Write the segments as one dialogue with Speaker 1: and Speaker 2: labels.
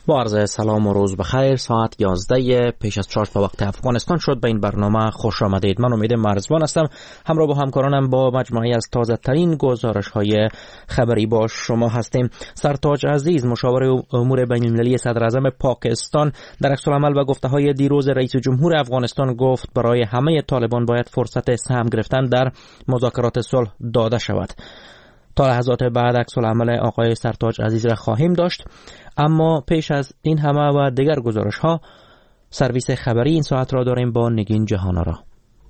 Speaker 1: با عرض سلام و روز بخیر. ساعت 11 پیش از 4 به وقت افغانستان شد. به این برنامه خوش آمدید. من امید مرزبان هستم. همراه با همکارانم با مجموعه از تازه ترین گزارش های خبری با شما هستیم. سرتاج عزیز مشاور امور بین المللی صدر اعظم پاکستان در عکس العمل و گفته های دیروز رئیس جمهور افغانستان گفت برای همه طالبان باید فرصت سهم گرفتن در مذاکرات صلح داده شود. تا لحظات بعد عکس العمل آقای سرتاج عزیز را خواهیم داشت، اما پیش از این همه و دیگر گزارش ها سرویس خبری این ساعت را داریم با نگین جهانارا.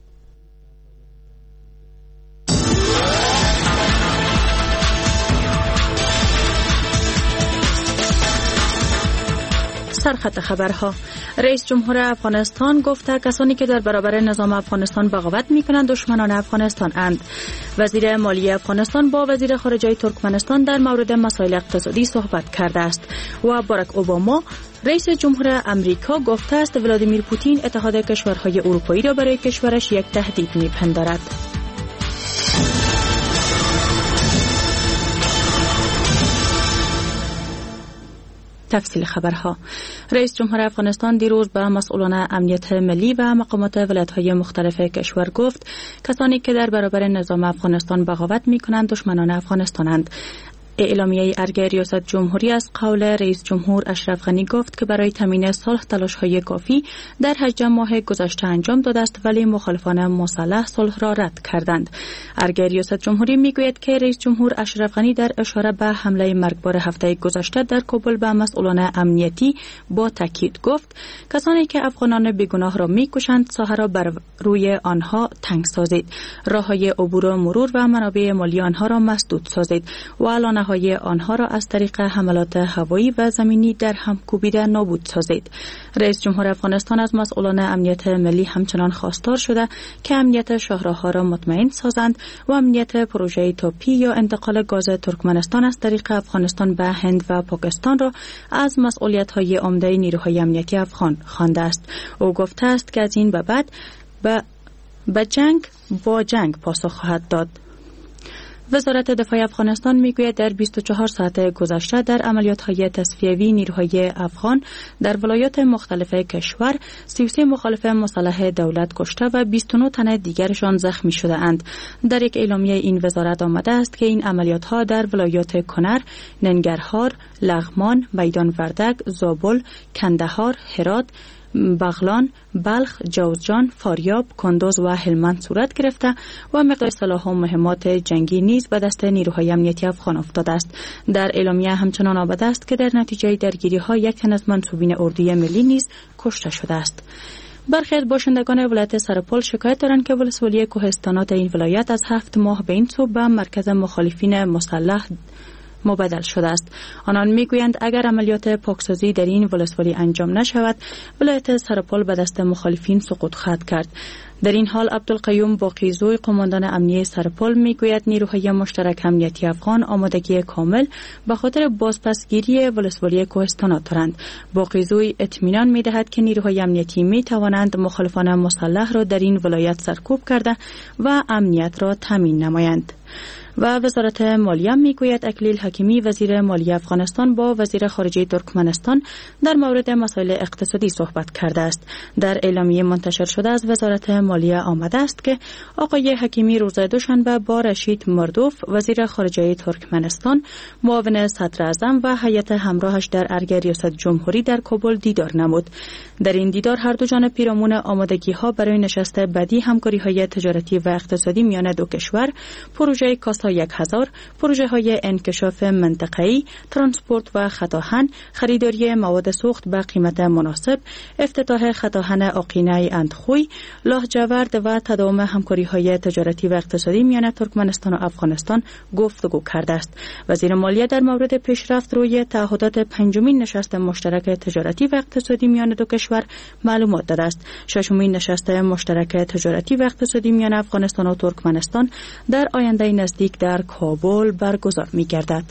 Speaker 2: سرخط خبرها. رئیس جمهور افغانستان گفته کسانی که در برابر نظام افغانستان بغاوت میکنند دشمنان افغانستان اند. وزیر مالیه افغانستان با وزیر خارجه ترکمنستان در مورد مسائل اقتصادی صحبت کرده است و باراک اوباما رئیس جمهور امریکا گفته است ولادیمیر پوتین اتحاد کشورهای اروپایی را برای کشورش یک تهدید میپندارد. تفصیل خبرها. رئیس جمهور افغانستان دیروز به مسئولان امنیت ملی و مقامات ولایت‌های مختلف کشور گفت کسانی که در برابر نظام افغانستان بغاوت می‌کنند دشمنان افغانستانند. اعلامیه ارگ ریاست جمهوری از قول رئیس جمهور اشرف غنی گفت که برای تامین صلح تلاش‌های کافی در 18 ماه گذشته انجام داده است، ولی مخالفان مسلح صلح را رد کردند. ارگ ریاست جمهوری میگوید که رئیس جمهور اشرف غنی در اشاره به حمله مرگبار هفته گذشته در کابل به مسئولان امنیتی با تاکید گفت کسانی که افغانان بیگناه را میکشند ساحه را بر روی آنها تنگ سازید، راههای عبور و مرور و منابع مالی آنها را مسدود سازید و های آنها را از طریق حملات هوایی و زمینی در هم کوبیده نابود سازید. رئیس جمهور افغانستان از مسئولان امنیت ملی همچنان خواستار شده که امنیت شاهراه‌ها را مطمئن سازند و امنیت پروژه توپی یا انتقال گاز ترکمنستان از طریق افغانستان به هند و پاکستان را از مسئولیت‌های عمده نیروهای امنیتی افغان خوانده است. او گفته است که از این به بعد به جنگ با جنگ پاسخ خواهد داد. وزارت دفاع افغانستان میگوید در 24 ساعت گذشته در عملیات‌های تصفیه‌ای نیروهای افغان در ولایات مختلف کشور 33 مخالف مسلح دولت کشته و 29 تن دیگرشان زخمی شده اند. در یک اعلامیه این وزارت آمده است که این عملیات‌ها در ولایات کنر، ننگرهار، لغمان، میدان وردک، زابل، کندهار، هرات، بغلان، بلخ، جوزجان، فاریاب، کندوز و هلمند صورت گرفته و مقدار سلاح و مهمات جنگی نیز به دست نیروهای امنیتی افغان افتاده است. در اعلامیه همچنان آمده است که در نتیجه درگیری‌ها یک تن از منصوبین اردوی ملی نیز کشته شده است. برخی از باشندگان ولایت سرپل شکایت دارند که ولسوالی کوهستانات این ولایت از 7 ماه به این سو به مرکز مخالفین مسلح مبادل شده است. آنان میگویند اگر عملیات پاکسازی در این ولسوالی انجام نشود ولایت سرپل به دست مخالفین سقوط خواهد کرد. در این حال عبدالقیوم باقیزوی قماندان امنیه سرپل میگوید نیروهای مشترک امنیتی افغان آمادگی کامل به خاطر بازپسگیری ولسوالی کوهستانات دارند. باقیزوی اطمینان میدهد که نیروهای امنیتی میتوانند مخالفان مسلح را در این ولایت سرکوب کرده و امنیت را تامین نمایند. و وزارت مالیه میگوید اکلیل حکیمی وزیر مالیه افغانستان با وزیر خارجه ترکمنستان در مورد مسائل اقتصادی صحبت کرده است. در اعلامیه منتشر شده از وزارت مالیه آمده است که آقای حکیمی روز دوشنبه با رشید مردوف وزیر خارجه ترکمنستان، معاون صدر اعظم و هیئت همراهش در ارگ ریاست جمهوری در کابل دیدار نمود. در این دیدار هر دو جانب پیرامون آمادگی‌ها برای نشست بعدی همکاری‌های تجارتی و اقتصادی میان دو کشور، پروژه کاسا 1000، پروژه‌های انکشاف منطقه‌ای، ترانسپورت و خطاهن، خریداری مواد سوخت به قیمت مناسب، افتتاح خطاهن آقینه اندخوی، لاهجورد و تداوم همکاری‌های تجارتی و اقتصادی میان ترکمنستان و افغانستان گفتگو کرده است. وزیر مالیه در مورد پیشرفت روی تعهدات پنجمین نشست مشترک تجارتی و اقتصادی میان دو کشور معلومات داده است. ششمین نشست مشترک تجارتی و اقتصادی میان افغانستان و ترکمنستان در آینده نزدیک در کابل برگزار می‌گردد.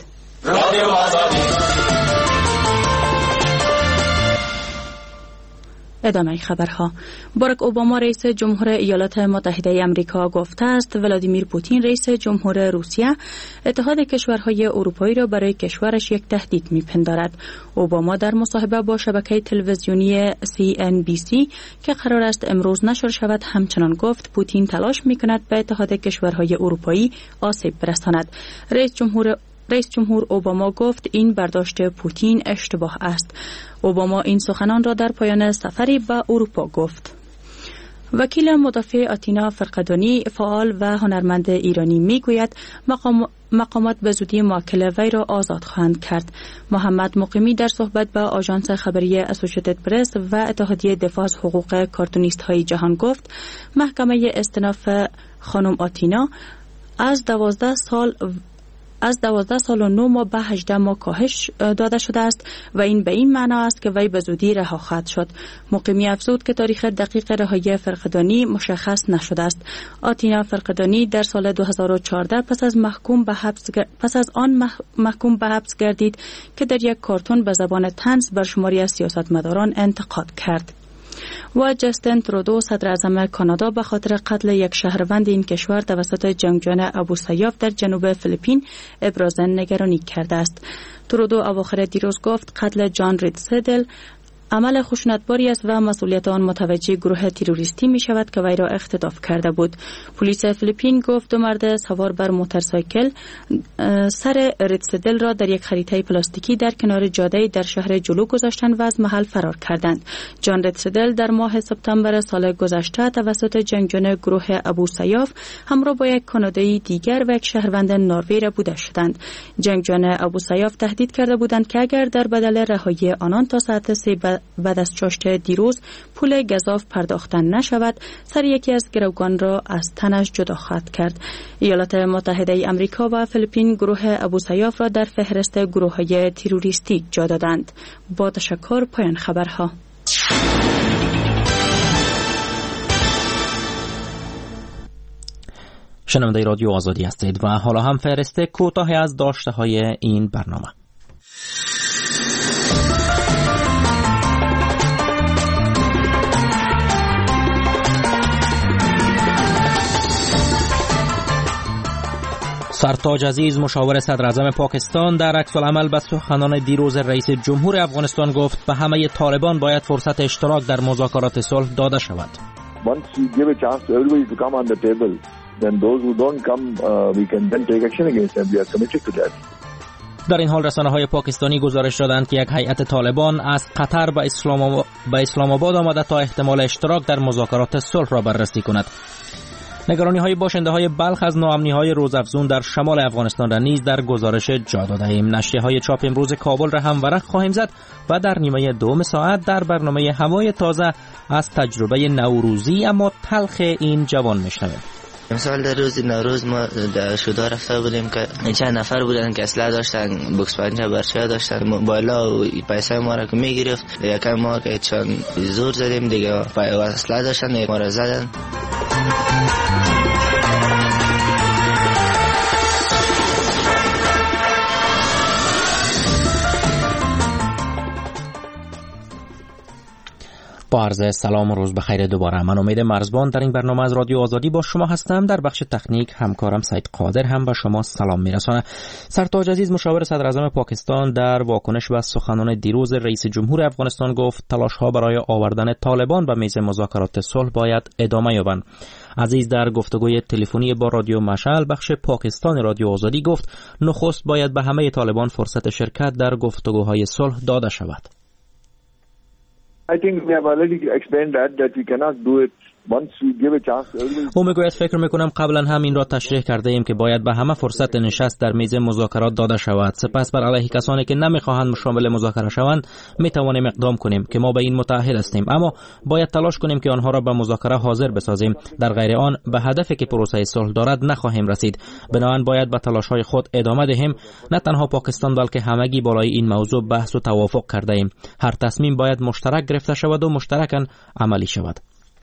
Speaker 2: ادامه خبرها. باراک اوباما رئیس جمهور ایالات متحده آمریکا گفته است ولادیمیر پوتین رئیس جمهور روسیه اتحاد کشورهای اروپایی را برای کشورش یک تهدید می‌پندارد. اوباما در مصاحبه با شبکه تلویزیونی CNBC که قرار است امروز نشر شود همچنان گفت پوتین تلاش می‌کند به اتحاد کشورهای اروپایی آسیب برساند. رئیس جمهور اوباما گفت این برداشت پوتین اشتباه است. اوباما این سخنان را در پایان سفری به اروپا گفت. وکیل مدافع آتینا فرقدانی فعال و هنرمند ایرانی میگوید مقامات به زودی موکل وی را آزاد خواهند کرد. محمد مقیمی در صحبت با آژانس خبری اسوسییتد پرس و اتحادیه دفاع از حقوق کارتونیست های جهان گفت محکمه استئناف خانم آتینا از 12 سال و 9 ماه به 18 ماه کاهش داده شده است و این به این معنا است که وی به زودی رها خواهد شد. مقیمی افزود که تاریخ دقیق رهایی فرقدانی مشخص نشده است. آتینا فرقدانی در سال 2014 پس از آن محکوم به حبس گردید که در یک کارتون به زبان طنز بر شماری از سیاستمداران انتقاد کرد. و جاستین ترودو صدر اعظم کانادا به خاطر قتل یک شهروند این کشور توسط جنگجویان ابوسیاف در جنوب فیلیپین ابراز نگرانی کرده است. ترودو اواخر دیروز گفت قتل جان ریدسدل عمل خشونتباری است و مسئولیت آن متوجه گروه تروریستی می شود که وی را اختطاف کرده بود. پلیس فیلیپین گفت 2 مرد سوار بر موتورسایکل سر ریدسدل را در یک خریطه پلاستیکی در کنار جاده در شهر جلو گذاشتند و از محل فرار کردند. جان ریدسدل در ماه سپتامبر سال گذشته توسط جنگجویان گروه ابوسیاف همراه با یک کانادایی دیگر و یک شهروند نروژی بوده شدند. جنگجویان ابوسیاف تهدید کرده بودند که اگر در بدل رهایی آنان تا ساعت 3 بعد از چاشت دیروز پول گزاف پرداختن نشود سر یکی از گروگان را از تنش جدا خواهد کرد. ایالات متحده آمریکا و فیلیپین گروه ابوسیاف را در فهرست گروه‌های تروریستی جا دادند. با تشکر پایان خبرها.
Speaker 1: شنونده رادیو آزادی هستید و حالا هم فهرست کوتاهی از داشته‌های این برنامه. سرتاج عزیز مشاور صدر اعظم پاکستان در عکس العمل به سخنان دیروز رئیس جمهور افغانستان گفت به همه طالبان باید فرصت اشتراک در مذاکرات صلح داده شود. در این حال رسانه‌های پاکستانی گزارش دادند که یک هیئت طالبان از قطر به اسلام آباد آمده تا احتمال اشتراک در مذاکرات صلح را بررسی کند. نگرانی‌های باشنده‌های بلخ از ناامنی‌های روزافزون در شمال افغانستان را نیز در گزارش جا داده‌ایم. نشریه‌های چاپ امروز کابل را هم ورق خواهیم زد و در نیمه دوم ساعت در برنامه هوای تازه از تجربه نوروزی اما تلخ این جوان می‌شنویم.
Speaker 3: مثال در روز نوروز ما در شودا رفته بودیم که چند نفر بودن که اسلحه داشتن، بوکس پنجه برچه داشتن، بالا و پیسه ما را که میگرفت. یکم ما که چند زور زدیم دیگه اسلحه داشتن ما را زدن.
Speaker 1: با عرض سلام و روز بخیر دوباره. من امید مرزبان در این برنامه از رادیو آزادی با شما هستم. در بخش تکنیک همکارم سید قادر هم به شما سلام میرسانه. سرتاج عزیز مشاور صدر اعظم پاکستان در واکنش به سخنان دیروز رئیس جمهور افغانستان گفت تلاش‌ها برای آوردن طالبان به میز مذاکرات صلح باید ادامه یابند. عزیز در گفتگوی تلفنی با رادیو مشعل بخش پاکستان رادیو آزادی گفت نخست باید به همه طالبان فرصت شرکت در گفتگوهای صلح داده شود.
Speaker 4: I think we have already explained that we cannot do it once we give a chance.
Speaker 1: او میگوید فکر میکنم قبلا هم این را تشریح کرده ایم که باید به همه فرصت نشست در میز مذاکرات داده شود. سپس بر علیه کسانی که نمیخواهند شامل مذاکره شوند میتوانیم اقدام کنیم که ما به این متأهل هستیم، اما باید تلاش کنیم که آنها را به مذاکره حاضر بسازیم. در غیر آن به هدفی که پروسه صلح دارد نخواهیم رسید. بنابراین باید به تلاش‌های خود ادامه دهیم. نه تنها پاکستان بلکه همگی بالای این موضوع بحث و توافق کرده ایم. هر تصمیم باید مشترک گرفته شود و مشترکاً عملی شود.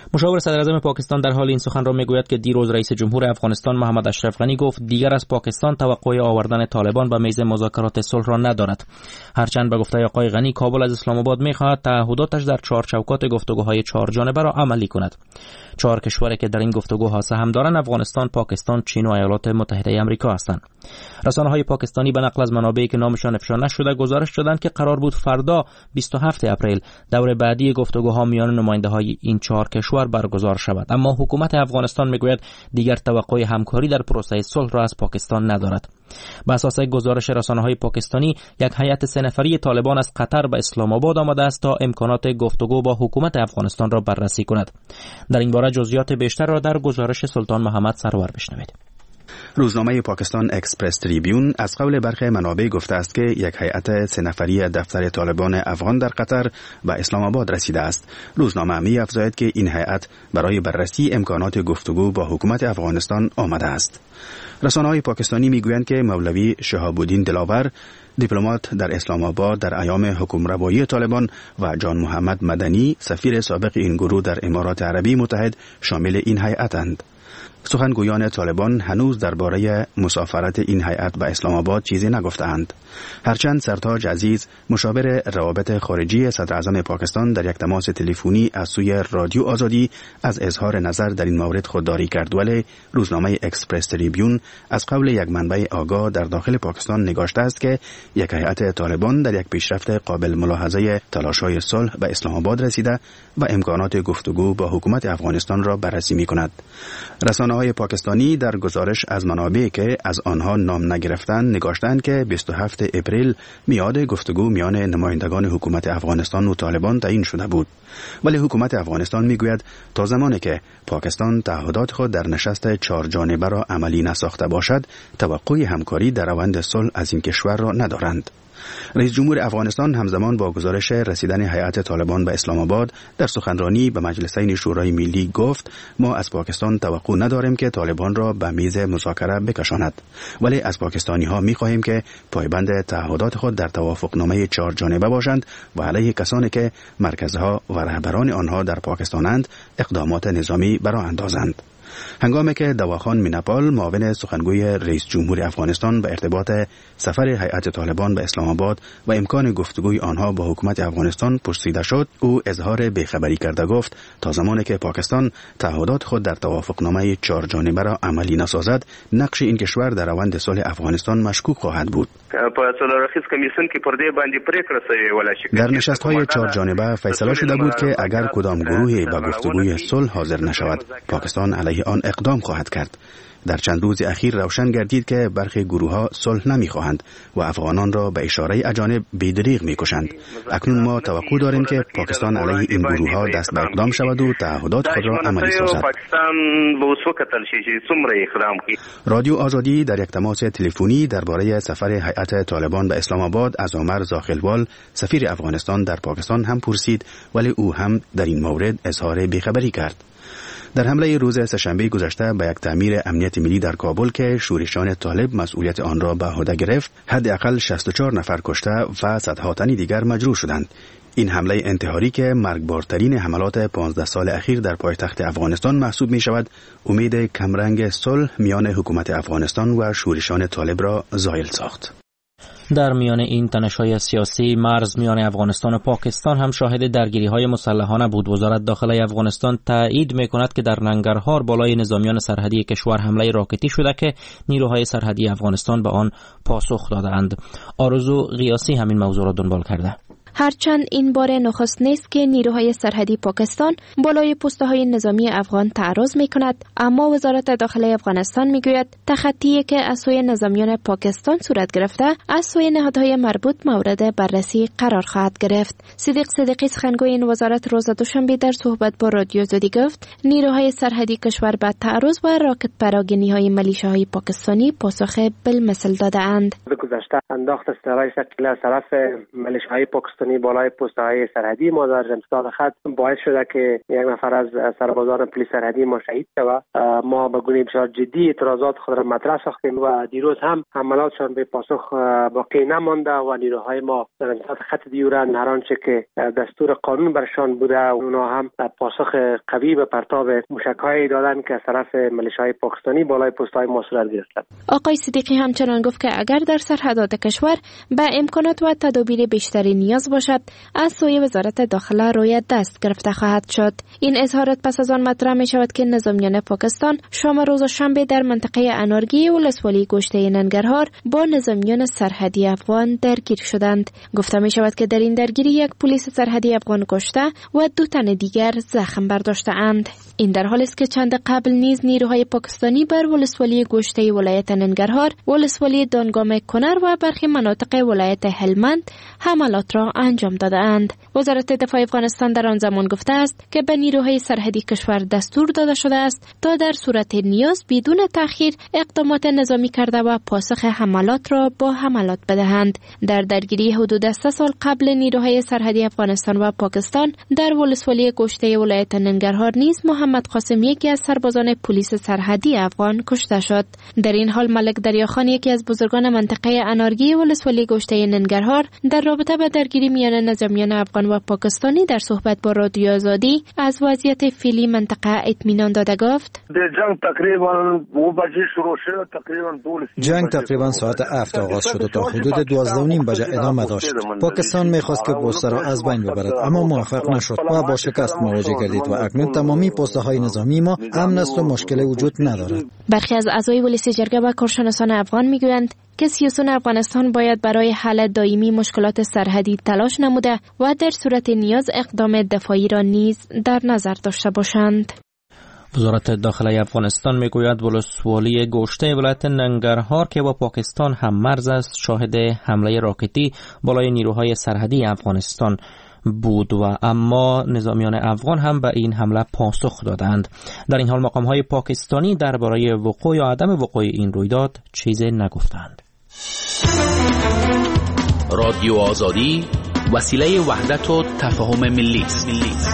Speaker 1: مشاور صدر اعظم پاکستان در حال این سخن را میگوید که دیروز رئیس جمهور افغانستان محمد اشرف غنی گفت دیگر از پاکستان توقع آوردن طالبان به میز مذاکرات صلح را ندارد. هرچند به گفته آقای غنی کابل از اسلام آباد میخواهد تعهداتش در 4 چوکات گفتگوهای 4 جانبه را عملی کند. 4 کشوری که در این گفتگوها سهم دارند افغانستان، پاکستان، چین و ایالات متحده آمریکا هستند. رسانه‌های پاکستانی به نقل از منابعی که نامشان افشا نشده گزارش دادند که قرار بود فردا 27 اپریل دور بعدی گفتگوها میان نماینده‌های این 4 کشور برگزار شود، اما حکومت افغانستان میگوید دیگر توقع همکاری در پروسه صلح را از پاکستان ندارد. بر اساس گزارش رسانه‌های پاکستانی یک هیئت 3 نفری طالبان از قطر به اسلام آباد آمده است تا امکانات گفتگو با حکومت افغانستان را بررسی کند. در این باره جزئیات بیشتر را در گزارش سلطان محمد سرور بشنوید.
Speaker 5: روزنامه پاکستان اکسپرس تریبیون از قول برخی منابع گفته است که یک هیئت 3 نفری دفتر طالبان افغان در قطر به اسلام آباد رسیده است. روزنامه می‌افزاید که این هیئت برای بررسی امکانات گفتگو با حکومت افغانستان آمده است. رسانه‌های پاکستانی می‌گویند که مولوی شهاب الدین دلاور، دیپلمات در اسلام آباد در ایام حکمروایی طالبان، و جان محمد مدنی، سفیر سابق این گروه در امارات عربی متحد، شامل این هیئت‌اند. سخنگویان طالبان هنوز درباره مسافرت این هیئت به اسلام آباد چیزی نگفتند. هرچند سرتاج عزیز، مشاور روابط خارجی صدر اعظم پاکستان، در یک تماس تلفنی از سوی رادیو آزادی از اظهار نظر در این مورد خودداری کرد، ولی روزنامه اکسپرس تریبیون از قول یک منبع آگاه در داخل پاکستان نگاشته است که یک هیئت طالبان در یک پیشرفت قابل ملاحظه تلاش‌های صلح به اسلام آباد رسیده و امکانات گفتگو با حکومت افغانستان را بررسی می‌کند. رسانه‌های پاکستانی در گزارش از منابعی که از آنها نام نگرفتند نگاشتند که 27 اپریل میعاد گفتگو میان نمایندگان حکومت افغانستان و طالبان تعیین شده بود، ولی حکومت افغانستان میگوید تا زمانی که پاکستان تعهدات خود در نشست 4 جانبه را عملی نساخته باشد توقع همکاری در روند صلح از این کشور را ندارند. رئیس جمهور افغانستان همزمان با گزارش رسیدن هیئت طالبان به اسلام آباد در سخنرانی به مجلسین شورای ملی گفت ما از پاکستان توقع نداریم که طالبان را به میز مذاکره بکشاند، ولی از پاکستانی ها می خواهیم که پایبند تعهدات خود در توافقنامه 4 جانبه باشند و علیه کسانی که مرکزها و رهبران آنها در پاکستانند اقدامات نظامی برآ اندازند. هنگامی که دواخان مینپال، معاون سخنگوی رئیس جمهور افغانستان به ارتباط سفر هیئت طالبان به اسلام آباد و امکان گفتگوی آنها با حکومت افغانستان پرسیده شد، او اظهار بیخبری کرده گفت تا زمانی که پاکستان تعهدات خود در توافقنامه 4 جانبه را عملی نسازد، نقش این کشور در روند صلح افغانستان مشکوک خواهد بود. در نشست‌های 4 جانبه فیصله شده بود که اگر کدام گروهی به گفتگوی صلح حاضر نشود، پاکستان علیه آن اقدام خواهد کرد. در چند روز اخیر روشن گردید که برخی گروه‌ها صلح نمی‌خواهند و افغانان را به اشاره اجانب بی‌دریغ می‌کشند. اکنون ما توقع داریم که پاکستان علیه این گروه‌ها دست به اقدام شود و تعهدات خود را عملی سازد. رادیو آزادی در یک تماس تلفنی درباره سفر هیئت طالبان به اسلام آباد از عمر زاخلوال، سفیر افغانستان در پاکستان هم پرسید، ولی او هم در این مورد اظهار بیخبری کرد. در حمله روز سه‌شنبه گذشته به یک تأمیر امنیت ملی در کابل که شورشیان طالب مسئولیت آن را به عهده گرفت، حداقل 64 نفر کشته و صدها تن دیگر مجروح شدند. این حمله انتحاری که مرگبارترین حملات 15 سال اخیر در پایتخت افغانستان محسوب می شود، امید کمرنگ صلح میان حکومت افغانستان و شورشیان طالب را زائل ساخت.
Speaker 1: در میان این تنش‌های سیاسی، مرز میان افغانستان و پاکستان هم شاهد درگیری‌های مسلحانه بود. وزارت داخله افغانستان تایید می‌کند که در ننگرهار بالای نظامیان سرحدی کشور حمله راکتی شده که نیروهای سرحدی افغانستان به آن پاسخ دادند. آرزو غیاسی همین موضوع را دنبال کرده.
Speaker 6: هرچند این بار نخست نیست که نیروهای سرحدی پاکستان بالای پست‌های نظامی افغان تعرض می‌کند، اما وزارت داخله افغانستان می‌گوید تخطی که از سوی نظامیان پاکستان صورت گرفته از سوی نهادهای مربوط مورد بررسی قرار خواهد گرفت. صدیق صدیقی سخنگوی این وزارت روز دوشنبه در صحبت با رادیو آزادی گفت نیروهای سرحدی کشور به تعرض و راکت پراگنی‌های ملیشه‌های پاکستانی پاسخ بالمثل داده‌اند.
Speaker 7: گذشته انداخت سرای شکل از طرف ملیشه‌های پاکستانی پاکستانی بالای پست‌های سرحدی ما در امتداد خط باعث شده که یک نفر از سربازان پلیس سرحدی ما شهید شود. ما به گونه بسیار جدی اعتراضات خود را مطرح ساختیم و دیروز هم حملاتشان به پاسخ باقی نمانده و نیروهای ما در امتداد خط دیورند هر آنچه که دستور قانون برشان بوده اونها هم پاسخ قوی به پرتاب موشک‌هایی دادن که از طرف ملیشه‌های پاکستانی بالای پست‌های ما صورت گرفتند.
Speaker 6: آقای صدیقی همچنان گفت که اگر در سرحدات کشور به امکانات و تدابیر بیشتری نیاز باشد از سوی وزارت داخله روی دست گرفته خواهد شد. این اظهارات پس از آن مطرح می شود که نظامیان پاکستان شام روز شنبه در منطقه انارگی ولسوالی گشته ننگرهار با نظامیان سرحدی افغان درگیر شدند. گفته می شود که در این درگیری یک پلیس سرحدی افغان کشته و 2 تن دیگر زخم برداشته اند. این در حالی است که چند قبل نیز نیروهای پاکستانی بر ولسوالی گشته ولایت ننگرهار، ولسوالی دانگام کنر و برخی مناطق ولایت هلمند حملات را انجام داده‌اند. وزارت دفاع افغانستان در آن زمان گفته است که به نیروهای سرحدی کشور دستور داده شده است تا در صورت نیاز بدون تأخیر اقدامات نظامی کرده و پاسخ حملات را با حملات بدهند. در درگیری حدود 3 سال قبل نیروهای سرحدی افغانستان و پاکستان در ولسوالی گشته ولایت ننگرهار نیز محمد قاسم یکی از سربازان پلیس سرحدی افغان کشته شد. در این حال ملک دریاخان یکی از بزرگان منطقه انارگی ولسوالی گشته ننگرهار در رابطه با درگیری میان نظامیان افغان و پاکستانی در صحبت با رادیو آزادی از وضعیت فعلی منطقه اطمینان داده گفت:
Speaker 8: جنگ تقریبا ساعت 7 آغاز شد و تا حدود 12:30 بجه ادامه داشت. پاکستان میخواست که بوسه را از بین ببرد اما موفق نشد و با شکست مواجه گردید و اکنون تمامی پست‌های نظامی ما امن است و مشکل وجود ندارد.
Speaker 6: برخی از اعضای ولسی جرگه و کارشناسان افغان میگویند که سیاسیون افغانستان باید برای حل دائمی مشکلات سرحدی تلاش نموده و در صورت نیاز اقدام دفاعی را نیز در نظر داشته باشند.
Speaker 1: وزارت داخله افغانستان میگوید ولسوالی گشته ولایت ننگرهار که با پاکستان هم مرز است شاهد حمله راکتی بالای نیروهای سرحدی افغانستان بود و اما نظامیان افغان هم به این حمله پاسخ دادند. در این حال مقام‌های پاکستانی درباره وقوع یا عدم وقوع این رویداد چیزی نگفتند.
Speaker 9: رادیو آزادی وسیله وحدت و تفاهم ملی است.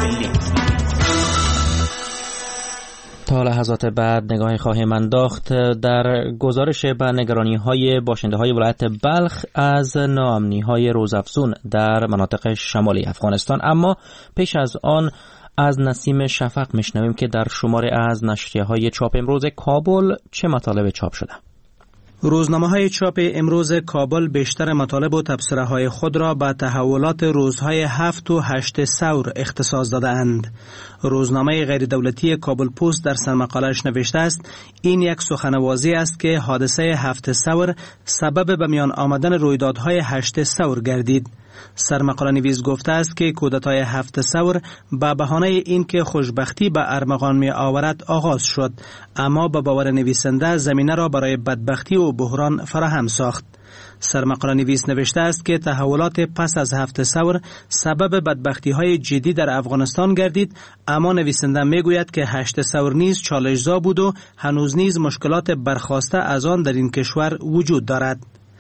Speaker 1: تا لحظات بعد نگاهی خواهیم انداخت در گزارش به نگرانی‌های باشنده‌های ولایت بلخ از ناامنی‌های روزافزون در مناطق شمالی افغانستان. اما پیش از آن از نسیم شفق میشنویم که در شماره از نشریه‌های چاپ امروز کابل چه مطالب چاپ شده.
Speaker 10: روزنامه‌های چاپ امروز کابل بیشتر مطالب و تبصره‌های خود را به تحولات روزهای 7 و 8 ثور اختصاص داده‌اند. روزنامه غیر دولتی کابل پست در سرمقاله‌اش نوشته است این یک سخنوازی است که حادثه 7 ثور سبب به میان آمدن رویدادهای 8 ثور گردید. سرمقاله نویس گفته است که کودتای 7 ثور به بهانه اینکه خوشبختی به ارمغان می آورد آغاز شد، اما به باور نویسنده زمینه را برای بدبختی و بحران فراهم ساخت. سرمقاله نویس نوشته است که تحولات پس از 7 ثور سبب بدبختی های جدی در افغانستان گردید، اما نویسنده می گوید که 8 ثور نیز چالش‌زا بود و هنوز نیز مشکلات برخاسته از آن در این کشور وجود دارد.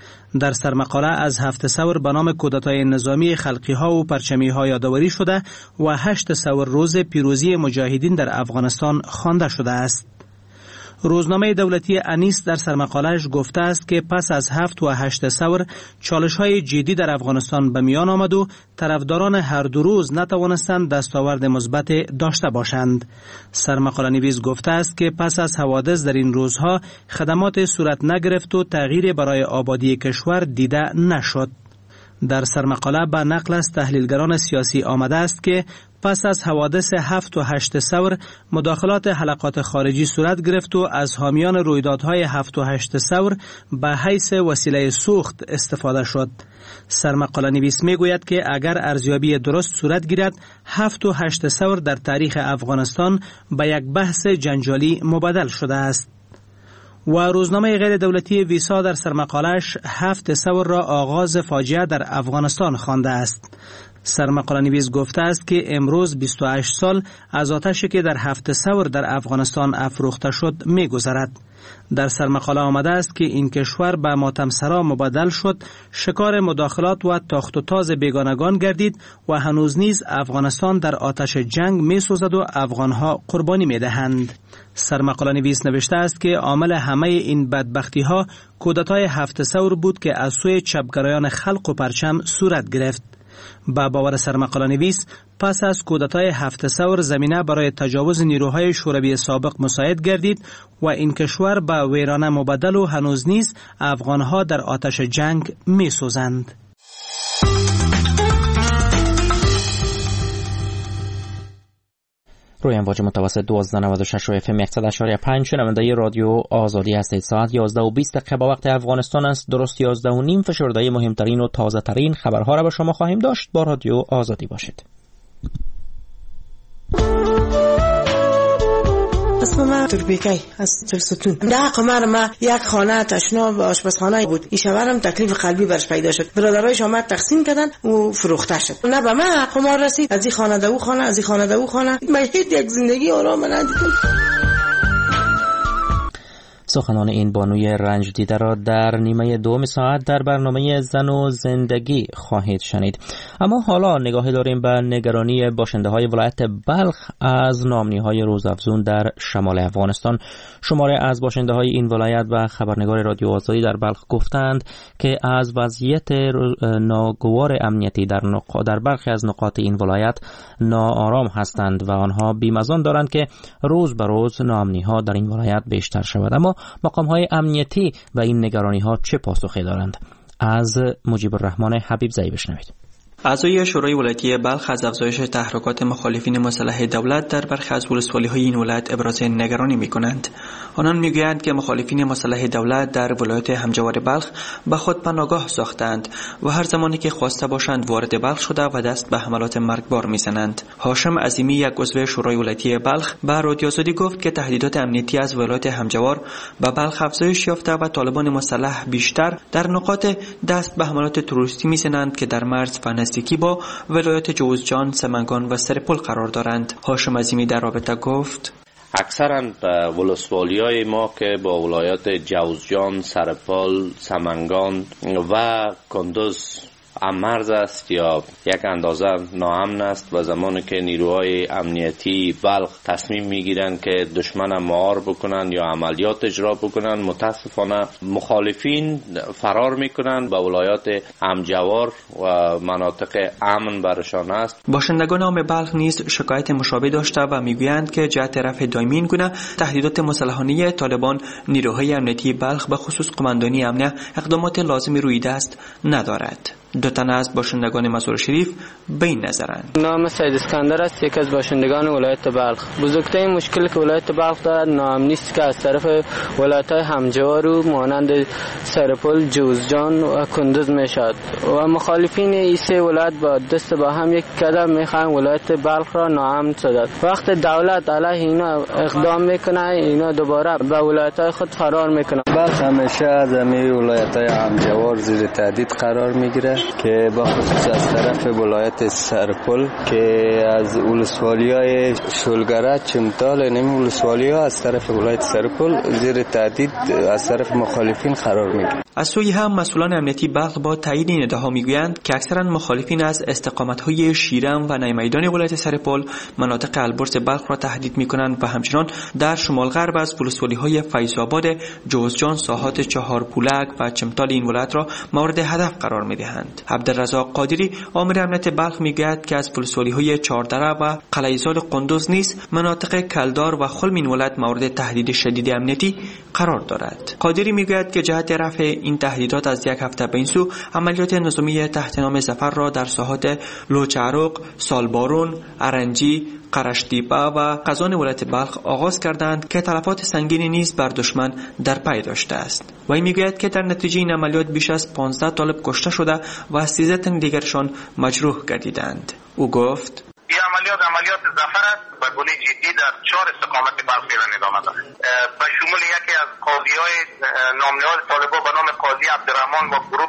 Speaker 10: در سرمقاله از 7 ثور به نام کودتای نظامی خلقی ها و پرچمی ها یادآوری شده و 8 ثور روز پیروزی مجاهدین در افغانستان خوانده شده است. روزنامه دولتی انیس در سرمقاله‌اش گفته است که پس از 7 و 8 ثور چالش‌های جدی در افغانستان به میان آمد و طرفداران هر دو روز نتوانستند دستاورد مثبت داشته باشند. سرمقاله نویس گفته است که پس از حوادث در این روزها خدمات صورت نگرفت و تغییر برای آبادی کشور دیده نشد. در سرمقاله به نقل از تحلیلگران سیاسی آمده است که پس از حوادث 7 و 8 ثور مداخلات حلقات خارجی صورت گرفت و از حامیان رویدادهای 7 و 8 ثور به حیث وسیله سوخت استفاده شد. سرمقاله نویس می گوید که اگر ارزیابی درست صورت گیرد 7 و 8 ثور در تاریخ افغانستان به یک بحث جنجالی مبدل شده است. و روزنامه غیر دولتی ویسا در سرمقاله‌اش 7 ثور را آغاز فاجعه در افغانستان خوانده است. سرمقاله‌نویس گفته است که امروز 28 سال از آتشی که در 7 ثور در افغانستان افروخته شد می‌گذرد. در سرمقاله آمده است که این کشور به ماتمسرا مبدل شد، شکار مداخلات و تاخت و تاز بیگانگان گردید و هنوز نیز افغانستان در آتش جنگ می‌سوزد و افغانها قربانی می‌دهند. سرمقاله نویس نوشته است که عامل همه این بدبختی‌ها کودتای 7 ثور بود که از سوی چپگرایان خلق و پرچم صورت گرفت. با باور سرمقاله نویس، پس از کودتای 7 ثور زمینه برای تجاوز نیروهای شوروی سابق مساعد گردید و این کشور به ویرانه مبدل و هنوز نیز افغانها در آتش جنگ می سوزند.
Speaker 1: روی امواج متوسط 1296 و FM 100.5 شنونده رادیو آزادی هستید. ساعت 11:20 به وقت افغانستان است. درست 11:30 فشرده مهمترین و تازه ترین خبرها را به شما خواهیم داشت. با رادیو آزادی باشید.
Speaker 11: اسم من تربیکی از جلستون. ده قمر ما یک خانه تشناب آشپزخانه بود. این شوهرم تکلیف قلبی برش پیدا شد. برادرایش آمد تقسیم کردن و فروخته شد. نه به من قمار رسید. از این خانه به او خانه، از این خانه به او خانه. من هیچ یک زندگی آرام ندیدم.
Speaker 1: سخنان این بانوی رنج دیده را در نیمه دوم ساعت در برنامه زن و زندگی خواهید شنید. اما حالا نگاهی داریم به نگرانی باشنده های ولایت بلخ از ناامنی های روزافزون در شمال افغانستان. شماره از باشنده های این ولایت و خبرنگار رادیو آزادی در بلخ گفتند که از وضعیت ناگوار امنیتی در برخی از نقاط این ولایت ناآرام هستند و آنها بیمزان دارند که روز به روز ناامنی ها در این ولایت بیشتر شود. اما مقام های امنیتی و این نگرانی ها چه پاسخی دارند؟ از مجیب الرحمن حبیب زایی بشنوید.
Speaker 12: اعضای شورای ولایتی بلخ از افزایش تحرکات مخالفین مسلح دولت در برخی از ولسوالی‌های این ولایت ابراز نگرانی می‌کنند. آنان می‌گویند که مخالفین مسلح دولت در ولایت همجوار بلخ به خود پناهگاه ساختند و هر زمانی که خواسته باشند وارد بلخ شده و دست به حملات مرگبار می‌زنند. هاشم عظیمی، یک عضو شورای ولایتی بلخ، به رادیو آزادی گفت که تهدیدات امنیتی از ولایت همجوار به بلخ افزایش یافته و طالبان مسلح بیشتر در نقاط دست به حملات تروریستی می‌زنند که در مرز و نزدیکی با ولایت جوزجان، سمنگان و سرپل قرار دارند. هاشم عظیمی در رابطه گفت:
Speaker 13: اکثرا ولسوالی‌های ما که با ولایت جوزجان، سرپل، سمنگان و کندوز مرز است یا یک اندازه ناامن است و زمانی که نیروهای امنیتی بلخ تصمیم میگیرند که دشمن مهار بکنند یا عملیات اجرا بکنند، متاسفانه مخالفین فرار میکنند به ولایات همجوار و مناطق امن برشان است.
Speaker 12: باشندگان عام بلخ نیز شکایت مشابه داشته و میگویند که جهت رفع دائمی این گونه تهدیدات مسلحانه طالبان، نیروهای امنیتی بلخ به خصوص قماندانی امنیه اقدامات لازمی روی دست ندارد. دو تن از باشندگان مزار شریف به این نظرند.
Speaker 14: نام سید اسکندر است، یکی از باشندگان ولایت بلخ. بزرگترین مشکلی که ولایت بلخ دارد ناامنی است که از طرف ولایت‌های همجوار و مانند سرپل، جوزجان و کندوز میشد و مخالفین این سه ولایت با دست با هم یک قدم میخواهند ولایت بلخ را ناامن سازد. وقت دولت علیه اینا اقدام میکنه، اینا دوباره به ولایت‌های خود فرار میکنه.
Speaker 15: بلخ همیشه از ولایت‌های همجوار زیر تهدید قرار میگیره که با خصوص از طرف ولایت سرپل که از ولسوالی‌های شلگره، چمتال، نمی ولسوالی‌ها از طرف ولایت سرپل زیر تهدید از طرف مخالفین قرار میگیره.
Speaker 12: از سوی هم مسئولان امنیتی بلخ با تایید این ادعاها میگویند که اکثرا مخالفین از استقامت‌های شیرم و نیمیدان ولایت سرپل مناطق البرز بلخ را تهدید میکنند و همچنان در شمال غرب از ولسوالی‌های فیض‌آباد، جوزجان، ساحات چهارپولک و چمتال این ولایت را مورد هدف قرار میدهند. عبدالرزاق قادری، آمر امنیت بلخ، میگوید که از ولسوالی‌های چهاردره و قلعه‌زال قندوز نیز مناطق کلدار و خلم این ولایت مورد تهدید شدید امنیتی قرار دارد. قادری میگوید که جهت رفع این تهدیدات از یک هفته به این سو عملیات نظامی تحت نام ظفر را در ساحات لوچعرق، سالبارون، ارنجی، قرشتیپه و قزان ولایت بلخ آغاز کردند که تلفات سنگینی نیز بر دشمن در پی داشته است. وی میگوید که در نتیجه این عملیات بیش از 15 طالب کشته شده و 13 تن دیگرشان مجروح گردیدند. او گفت:
Speaker 16: این عملیات ظفر است و گونه جدی در 4 استقامت بلخ اعلان ادامه دارد. به شمول یکی از قاضی‌های نامنهاد طالبان به نام قاضی عبدالرحمن با گروهش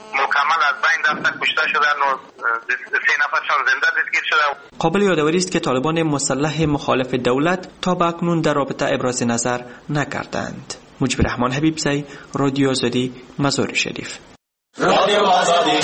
Speaker 16: مکمل از بین رفتن، کشته شدن و 3 نفرشان زنده دستگیر شده.
Speaker 12: قابل یادآوری است که طالبان مسلح مخالف دولت تا به اکنون در رابطه ابراز نظر نکردند. مجیب الرحمن حبیبزی، رادیو آزادی، مزار شریف.
Speaker 17: رادیو آزادی.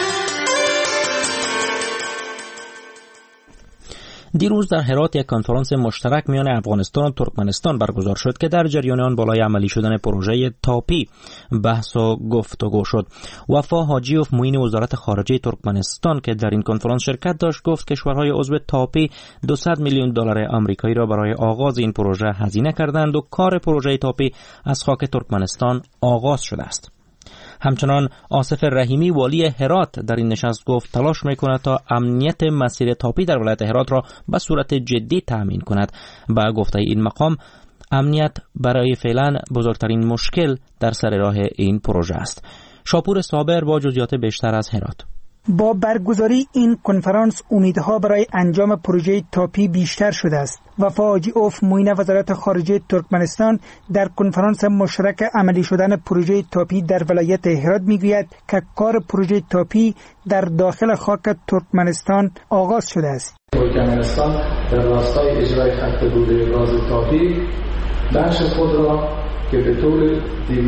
Speaker 1: دیروز در هرات یک کنفرانس مشترک میان افغانستان و ترکمنستان برگزار شد که در جریان آن بالای عملی شدن پروژه تاپی بحث و گفتگو شد. وفا حاجیوف معین وزارت خارجه ترکمنستان که در این کنفرانس شرکت داشت گفت کشورهای عضو تاپی 200 میلیون دلار آمریکایی را برای آغاز این پروژه هزینه کردند و کار پروژه تاپی از خاک ترکمنستان آغاز شده است. همچنان آصف رحیمی والی هرات در این نشست گفت تلاش میکند تا امنیت مسیر تاپی در ولایت هرات را به صورت جدی تأمین کند. با گفته این مقام امنیت برای فعلا بزرگترین مشکل در سر راه این پروژه است. شاپور صابر با جزئیات بیشتر از هرات.
Speaker 18: با برگزاری این کنفرانس امیدها برای انجام پروژه تاپی بیشتر شده است. وفا حاجیوف معین وزارت خارجه ترکمنستان در کنفرانس مشترک عملی شدن پروژه تاپی در ولایت هرات میگوید که کار پروژه تاپی در داخل خاک ترکمنستان آغاز شده است.
Speaker 19: ترکمنستان در راستای اجرای خط رود گاز تاپی بخش خود را که به طول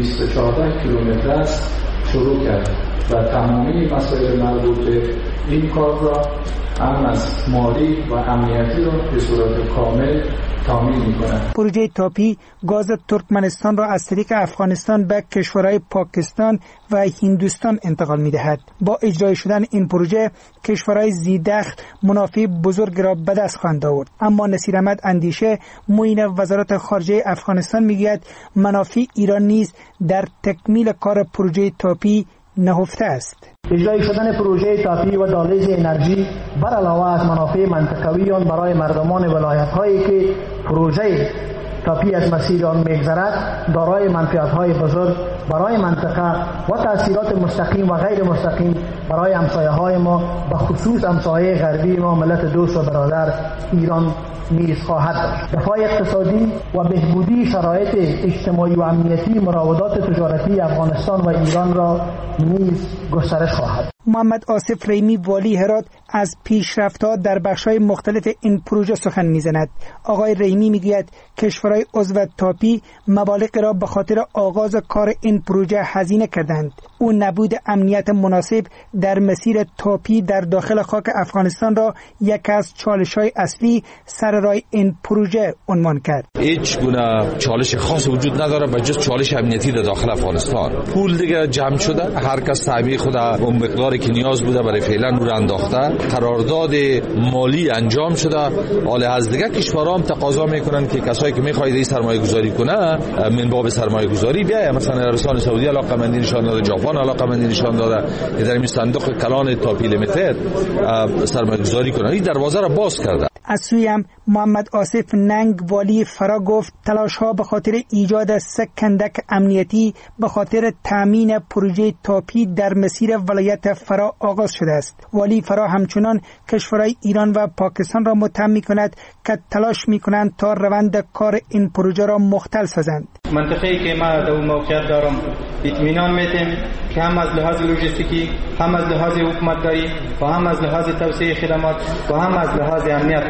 Speaker 19: 214 کیلومتر است شروع کرد و تمامی مسائل مربوط به این کار را هم از مالی و امنیتی را به صورت کامل تامین می‌کند.
Speaker 18: پروژه تاپی گاز ترکمنستان را از طریق افغانستان به کشورهای پاکستان و هندوستان انتقال می‌دهد. با اجرای شدن این پروژه کشورهای زیردخل منافع بزرگ را به دست خواهند آورد. اما نصیر احمد اندیشه معین وزارت خارجه افغانستان میگوید منافع ایران نیز در تکمیل کار پروژه تاپی نهفته است.
Speaker 20: اجرای شدن پروژه تاپی و دهلیز انرژی بر علاوه از منافع منطقوی آن برای مردمان ولایت‌هایی که پروژه تاپی از مسیر آن می‌گذرد دارای منفعت‌های بزرگ برای منطقه و تأثیرات مستقیم و غیر مستقیم برای همسایه‌های ما به خصوص همسایه غربی ما ملت دوست و برادر ایران نیز خواهد داشت. دفاع اقتصادی و بهبودی شرایط اجتماعی و امنیتی مراودات تجارتی افغانستان و ایران را نیز گسترش خواهد.
Speaker 18: محمد آصف رحیمی والی هرات از پیشرفت‌ها در بخش‌های مختلف این پروژه سخن می‌زند. آقای رحیمی می‌گوید کشورهای عضو تاپی مبالغ را به خاطر آغاز کار این پروژه هزینه کردند. او نبود امنیت مناسب در مسیر تاپی در داخل خاک افغانستان را یکی از چالش‌های اصلی سر راه این پروژه عنوان کرد.
Speaker 21: هیچ گونه چالش خاص وجود نداره به جز چالش امنیتی در داخل افغانستان. پول دیگه جمع شده، هر کس تعبیه خود اون مقداری که نیاز بوده برای فعلا رو انداخته. قرارداد مالی انجام شده. حالا از دیگه کشورها هم تقاضا میکنن که کسایی که میخواهید این سرمایه گذاری کنه من باب سرمایه گذاری بیاید. مثلا عربستان سعودی علاقه‌مندی نشان داده، ژاپن علاقه‌مندی نشان داده که در این صندوق کلان تاپی لیمیتد سرمایه گذاری کنن. این دروازه را باز کرده.
Speaker 18: از سوی هم محمد آصف ننگ والی فرا گفت تلاش‌ها به خاطر ایجاد سکندک امنیتی به خاطر تامین پروژه تاپی در مسیر ولایت فرا آغاز شده است. والی فرا همچنان کشورهای ایران و پاکستان را متهم می‌کند که تلاش می‌کنند تا روند کار این پروژه را مختل سازند.
Speaker 22: منطقه‌ای که ما در اون موقعیت دارم اطمینان می‌دیم که هم از لحاظ لوجستیکی، هم از لحاظ حکومتداری و هم از لحاظ توسعه خدمات و هم از لحاظ امنیت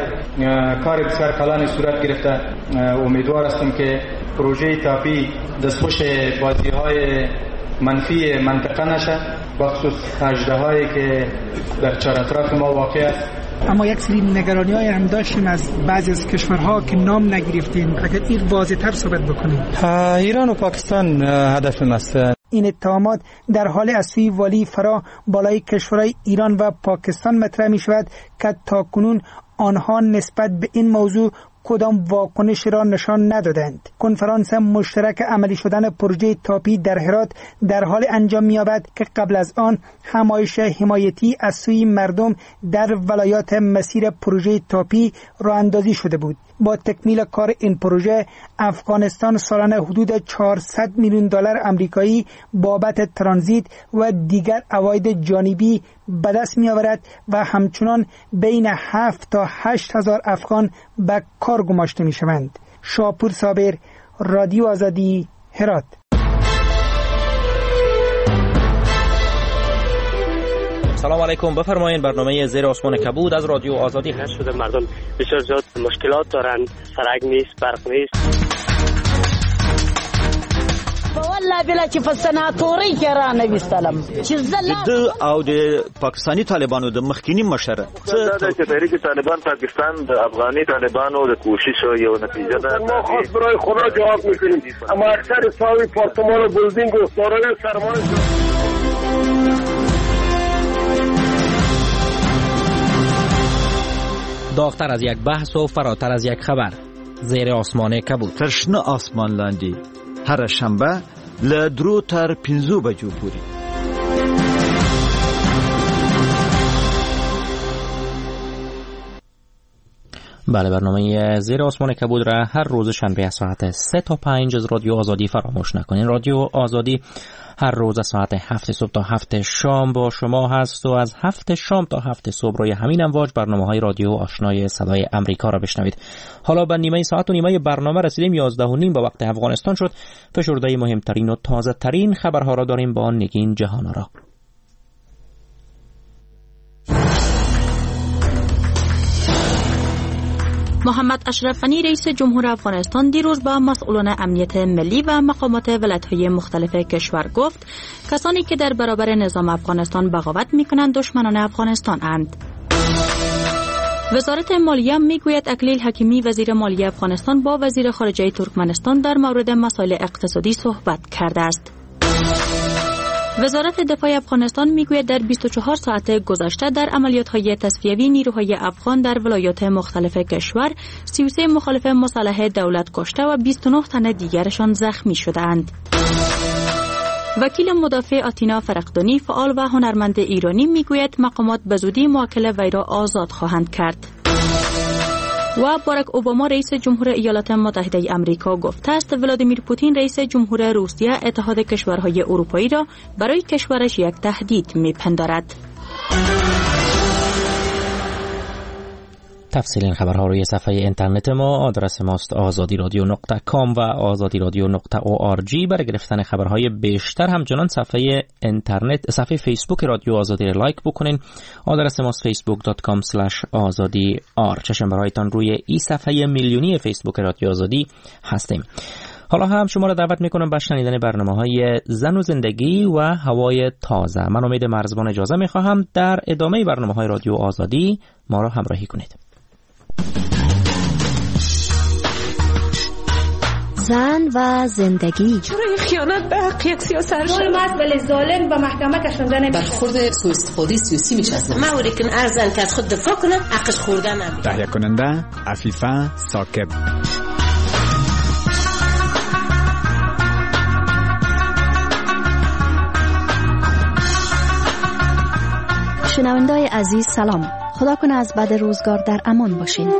Speaker 22: کار بسیار کلان صورت گرفته. امیدوار هستم که پروژه تاپی دستخوش بازی‌های منفی منطقه نشه، بخصوص اژدهایی که در چهار اطراف ما واقع است.
Speaker 18: اما یک سری نگرانی‌های هم داشتیم از بعضی از کشورها که نام نگرفتیم. اگر این واضح‌تر صحبت بکنیم.
Speaker 22: ایران و پاکستان هدف ماست.
Speaker 18: این اتهامات در حال از سوی والی فرا بالای کشورهای ایران و پاکستان مطرح می شود که تاکنون آنها نسبت به این موضوع کدام واکنش را نشان ندادند. کنفرانس مشترک عملی شدن پروژه تاپی در هرات در حال انجام می‌یابد که قبل از آن همایش حمایتی از سوی مردم در ولایات مسیر پروژه تاپی راه اندازی شده بود. با تکمیل کار این پروژه افغانستان سالانه حدود 400 میلیون دلار آمریکایی بابت ترانزیت و دیگر عواید جانبی به دست می‌آورد و همچنان بین 7 تا 8 هزار افغان به کار گماشته می‌شوند. شاپور صابر، رادیو آزادی، هرات.
Speaker 1: سلام علیکم، بفرمایید. برنامه زیر آسمان کبود از رادیو آزادی هست.
Speaker 2: شده مردم بسیار زیاد مشکلات دارند، سرک نیست، برق نیست.
Speaker 3: والله بلا چې په سناتوري کې را نویستلم چې
Speaker 23: د او د پاکستانی طالبانو د مخکینی مشره
Speaker 4: دا چې تحریک طالبان پاکستان د افغاني طالبانو د کوششو یو نتیجه ده.
Speaker 24: ما خاص برای خدا جواب میکنیم، اما اکثر ساوی پارتمان و بلدینگ و دارای سرمایه
Speaker 1: داغتر از یک بحث و فراتر از یک خبر. زیر آسمان کبود.
Speaker 23: ترشنه آسمان لاندی هر شنبه لدرو تر 5 بجو پوری.
Speaker 1: بله، برنامه زیر آسمان کبود را هر روز شنبه از ساعت 3 تا 5 از رادیو آزادی فراموش نکنین. رادیو آزادی هر روز از ساعت 7 صبح تا 7 شام با شما هست و از 7 شام تا 7 صبح روی همین امواج برنامه‌های رادیو آشنای صدای امریکا را بشنوید. حالا به نیمه ساعت و نیمه برنامه رسیدیم. 11:30 به وقت افغانستان شد. فشرده مهمترین و تازه ترین خبرها را داریم با نگین جهان‌آرا.
Speaker 25: محمد اشرف غنی رئیس جمهور افغانستان دیروز با مسئولان امنیت ملی و مقامات ولایت‌های مختلف کشور گفت کسانی که در برابر نظام افغانستان بغاوت می‌کنند دشمنان افغانستان اند. وزارت مالیه میگوید اکلیل حکیمی وزیر مالیه افغانستان با وزیر خارجه ترکمنستان در مورد مسائل اقتصادی صحبت کرده است. وزارت دفاع افغانستان میگوید در 24 ساعت گذشته در عملیات‌های تصفیوی نیروهای افغان در ولایات مختلف کشور 33 مخالف مسلح دولت کشته و 29 تن دیگرشان زخمی شده‌اند. وکیل مدافع آتینا فرقدونی فعال و هنرمند ایرانی میگوید مقامات به زودی موکل وی را آزاد خواهند کرد. و باراک اوباما رئیس جمهور ایالات متحده آمریکا گفته است ولادیمیر پوتین رئیس جمهور روسیه اتحاد کشورهای اروپایی را برای کشورش یک تهدید می‌پندارد.
Speaker 1: تفصیل این خبرها روی صفحه اینترنت ما، آدرس ماست azadi.radio.com و azadi.radio.org. برای گرفتن خبرهای بیشتر همچنان صفحه اینترنت، صفحه فیسبوک رادیو آزادی را لایک بکنین. آدرس ماست facebook.com/azadi.r. چشم برایتان روی این صفحه میلیونی فیسبوک رادیو آزادی هستیم. حالا هم شما را دعوت میکنم به شنیدن برنامه‌های زن و زندگی و هوای تازه. من امید مرزبان اجازه میخواهم در ادامه برنامه‌های رادیو آزادی ما را همراهی کنید.
Speaker 6: زن و زندگی.
Speaker 26: جرای خیانت به حق یک سیاسرشن
Speaker 27: ولی ظالم به محکمه کشنده نمیشه.
Speaker 26: برخورد سوء استفاده سیاسی میشه از
Speaker 27: ما ورکن ارزن که از خود دفاع کنه حقش خوردن نمیشه.
Speaker 28: تهیه کننده عفیفه ثاقب.
Speaker 6: شنونده‌های عزیز سلام. خدا کنه از بد روزگار در امان باشین.